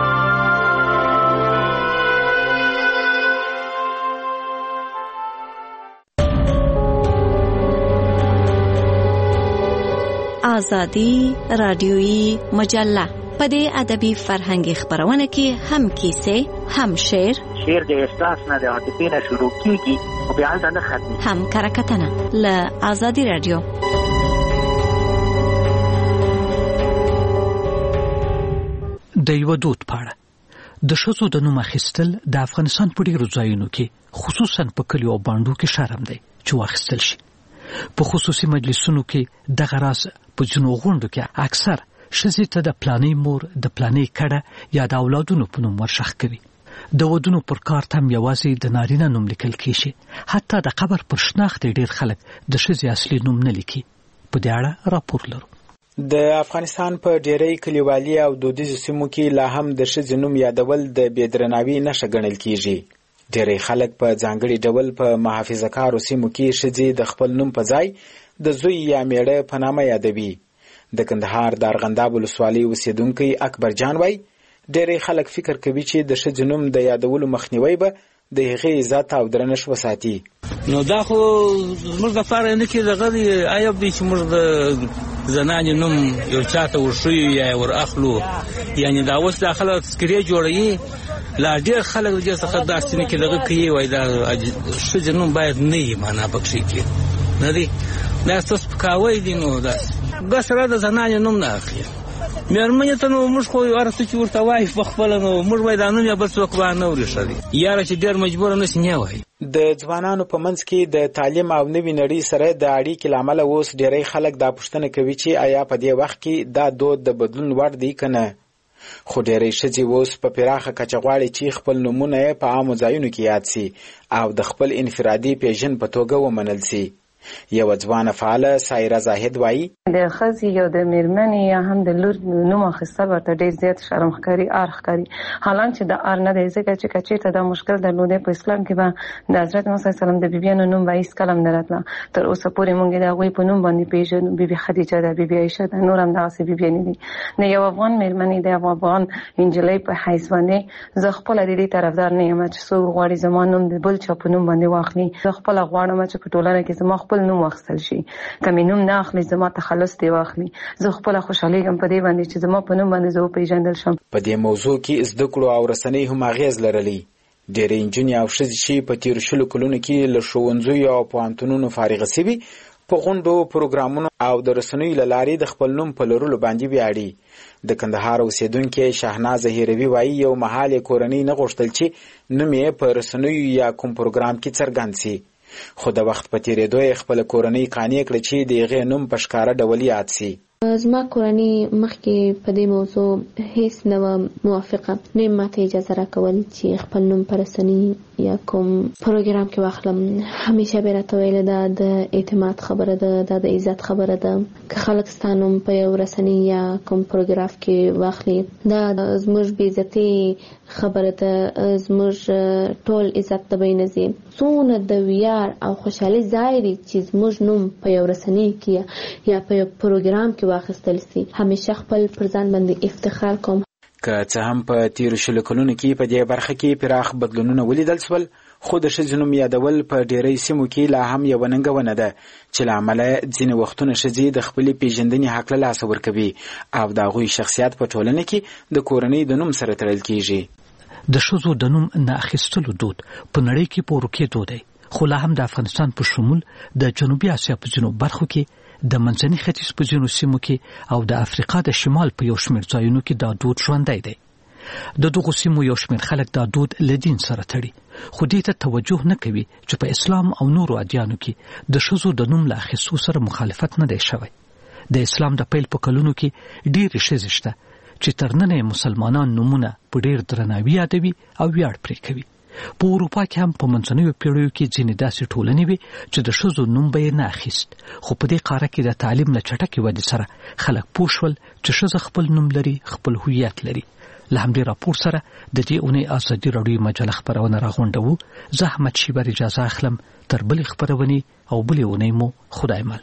آزادی رادیویی مجله په دې ادبي فرهنګي خبرونه کې هم کیسې، هم شعر. شعر د احساس نه د عاطفې نه شروع کیږي او بیا هلته نه ختمي. هم کرکټنه له آزادی رادیو. د یو دود پاړه د ښځو د نوم اخیستل د افغانستان په ډیرو ځایونو کې خصوصا په کلیو او بانډو کې شرم دی چې واخیستل شي. په خصوصي مجلسونو کې دغه راز په ځینو غونډو کې اکثر ښځې ته د پلانې مور، د پلانې کډه یا د اولادونو په نوم ورشخ کوي. د ودونو پر کارت هم یوازې د نارینه نوم لیکل کېږي. حتی د قبر پر شناخت ډېر خلک د ښځې اصلي نوم نه لیکي. په دې اړه راپور لرو. د افغانستان په ډېری کلیوالي او دودیزو سیمو کې لا هم د ښځې نوم یادول د بې درناوي نښه ګڼل کېږي. ډېری خلک په ځانګړي ډول په محافظه کارو سیمو کې ښځې د خپل نوم په ځای د زوی یا میړه په نامه یادوي. د کندهار د ارغنداب ولسوالۍ اوسیدونکی اکبر جان وایي ډېری خلک فکر کوي چې د ښځې نوم د یادولو مخنیوی به د هغې عزت او درنښت وساتي. نو دا خو زموږ دپاره نه کې دغه عیب دی چې موږ د زنانې نوم یو چاته ورښیو یا یې ور اخلو. یعنې دا اوس دا خلک تذکرې جوړوي، لا ډېر خلک د دې څخه داسې نه کې دغه کوي، وایي دا ښځې نوم باید نه وي، معنا پکښې کې نه دی. دا ستاسو سپکاوی دی. نو داسې ګس را د زنانې نوم نه اخلي. مېرمنې ته نو موږ خو هر څه چې ورته وایي په خپله نو موږ وایي دا نوم یې بل څوک به نه ورېښه دی. یاره چې ډېر مجبوره نه سي نه وایي. د ځوانانو په منځ کې د تعلیم او نوي نړۍ سره د اړیکې له امله اوس ډېری خلک دا پوښتنه کوي چې آیا په دې وخت کې دا دود د بدلون وړ دی که نه. خو ډېری ښځې اوس په پراخه کچه غواړي چې خپل نومونه یې په عامو ځایونو کې یاد سي او د خپل انفرادي پیژند په توګه ومنل سي. یو ځوانه فعاله سایره زاهد وایي د ښځې یا د مېرمنې یا هم د لور نوم اخیستل ورته ډېر زیات شرم ښکاري، ار ښکاري. حالان چې د ار نه دی، ځکه چې که چېرته دا مشکل درلودی په اسلام کې به د حضرت محمد صلی الله علیه وسلم د بیبیانو نوم به هېڅکله هم نه راتله. تر اوسه پورې موږ د هغوی په نوم باندې پېژنو. بیبي خدیجه ده، بیبي عایشه ده، نور هم دغسې بیبیانې دي. د یو افغان مېرمنې د یو افغان نجلۍ په حیث باندې زه خپله د دې طرفدار نه یم چې څوک غواړي زما نوم د بل چا په نوم باندې واخلي. زه خپله غواړم چې په ټولنه کې زما خپل نوم واخیستل شي. که مې نوم نه اخلي زما تخلص دی واخلي. زه خپله خوشحالیږم په دې باندې چې زما په نوم باندې زه وپېژندل شم. په دې موضوع کې زده کړو او رسنۍ هم اغېز لرلی. ډېرې نجونې او ښځې چې په تېرو شلو کلونو کې له ښوونځیو او پوهنتونونو فارغه سوي په غونډو، پروګرامونو او د رسنیو له لارې د خپل نوم په لرلو باندې ویاړي. د کندهار اوسیدونکې شهنازه هیروي وایي یو مهال یې کورنۍ نه غوښتل چې نوم یې په رسنیو یا کوم پروګرام کې څرګند سي. خو د وخت په تېرېدو یې خپله کورنۍ قانع کړه چې د هغې نوم په ښکاره ډول یاد سي. زما کورنۍ مخکې په دې موضوع هیڅ نه موافقه نه ماته اجازه راکول چې خپل نوم په رسنۍ یا کوم پروګرام کې واخلم. همیشه به راته ویل دا د اعتماد خبره ده، دا د عزت خبره ده. که خلک ستا نوم په یو رسنۍ یا کوم پروګرام کې واخلي دا زموږ بې عزتي خبره ده، زموږ ټول عزت ته به نځي. څونه د ویاړ او خوشحالي ځای دی چې زموږ نوم په یو رسنۍ کې یا په یو پروګرام کې واخیستل سي. همیشه خپل پر ځان باندې افتخار کوم. که څه هم په تیرو شلو کلونو کې په دې برخه کې پراخ بدلونونه ولیدل شول، خو د ښځو نوم یادول په ډېری سیمو کې لا هم یوه ننګونه ده چې له امله ځینې وختونه ښځې د خپلې پیژندنې حق له لاسه ورکوي او د هغوی شخصیت په ټولنه کې د کورنۍ د نوم سره تړل کیږي. د ښځو د نوم نه اخیستلو دود په نړۍ کې په ورکېدو دی، خو لا هم د افغانستان په شمول د جنوبي اسیا په ځینو برخو کې، د منځني ختیځ په ځینو سیمو کې او د افریقا د شمال په یو شمېر ځایونو کې دا دود ژوندی دی. د دغو سیمو یو شمېر خلک دا دود له دین سره تړي، خو دې ته توجه نه کوي چې په اسلام او نورو ادیانو کې د ښځو د نوم له اخیستو سره مخالفت نه دی شوی. د اسلام د پیل په کلونو کې ډېرې ښځې شته چې تر ننه مسلمانان نومونه په ډېر درناوي یادوي او ویاړ پرې کوي. په اروپا کې هم په منځنیو پیړیو کې ځینې داسې ټولنې وې چې د ښځو نوم به یې نه اخیست، خو په دې قاره کې د تعلیم له چټکې ودې سره خلک پوه شول چې ښځه خپل نوم لري، خپل هویت لري. له همدې راپور سره د دې اونۍ ازادي راډیو مجله خپرونه راغونډوو. زه احمد شیبر اجازه اخلم. تر بلې خپرونې او بلې اونۍ مو خدای مل.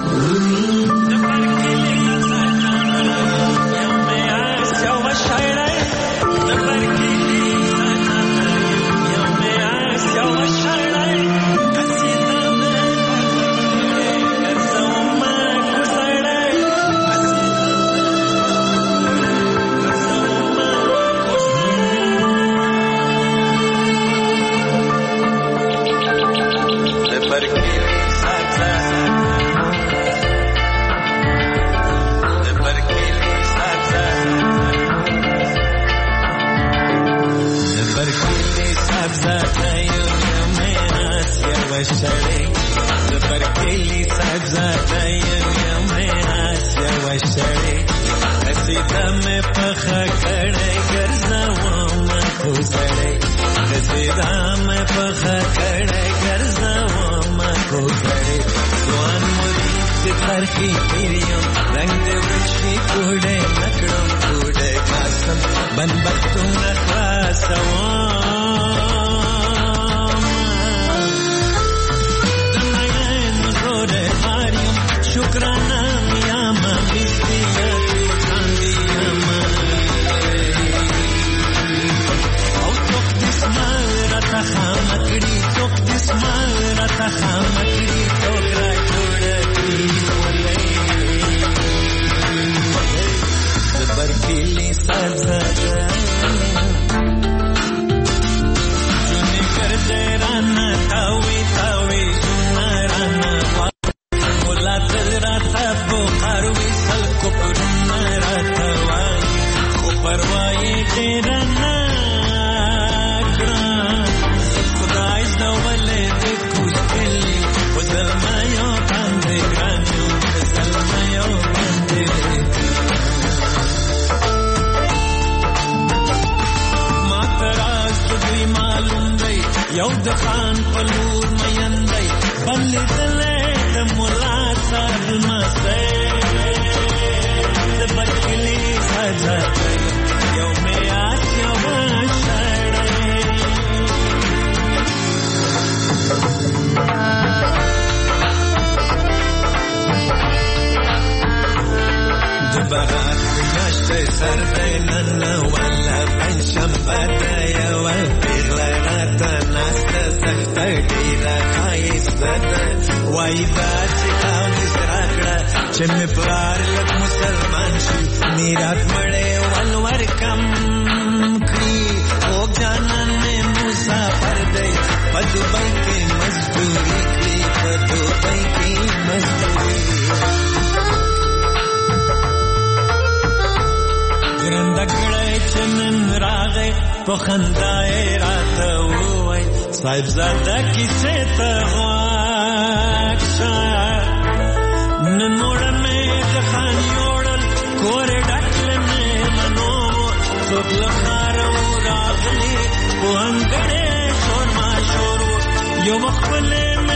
یو د خان په لور میندای بلې دلې د مولا صاحب مسته د بچلی سزا یو مې آس یو شړې د بارات میاشتې سر دی نن ولا پنځشنبه ده یو پیغله ناسته سخته ډېره ښایسته ده وایي داسې تعویض راکړه چې مې پلار لږ مسلمان شي میراث مړی ول ورکم کړي خوږ جانان مې مسافر دی په دوبۍ کې مزدوري کړي په دوبۍ کې مزدوري ګرنده کړی چې نن راغی په خندا یې راته ووایي صاحبزاده کیسې ته غوږ شه نن وړه مې د خانیو کور ډکل مې منو څوک له ښاره راغلي په انګړې شور ما شور یو مخ پلې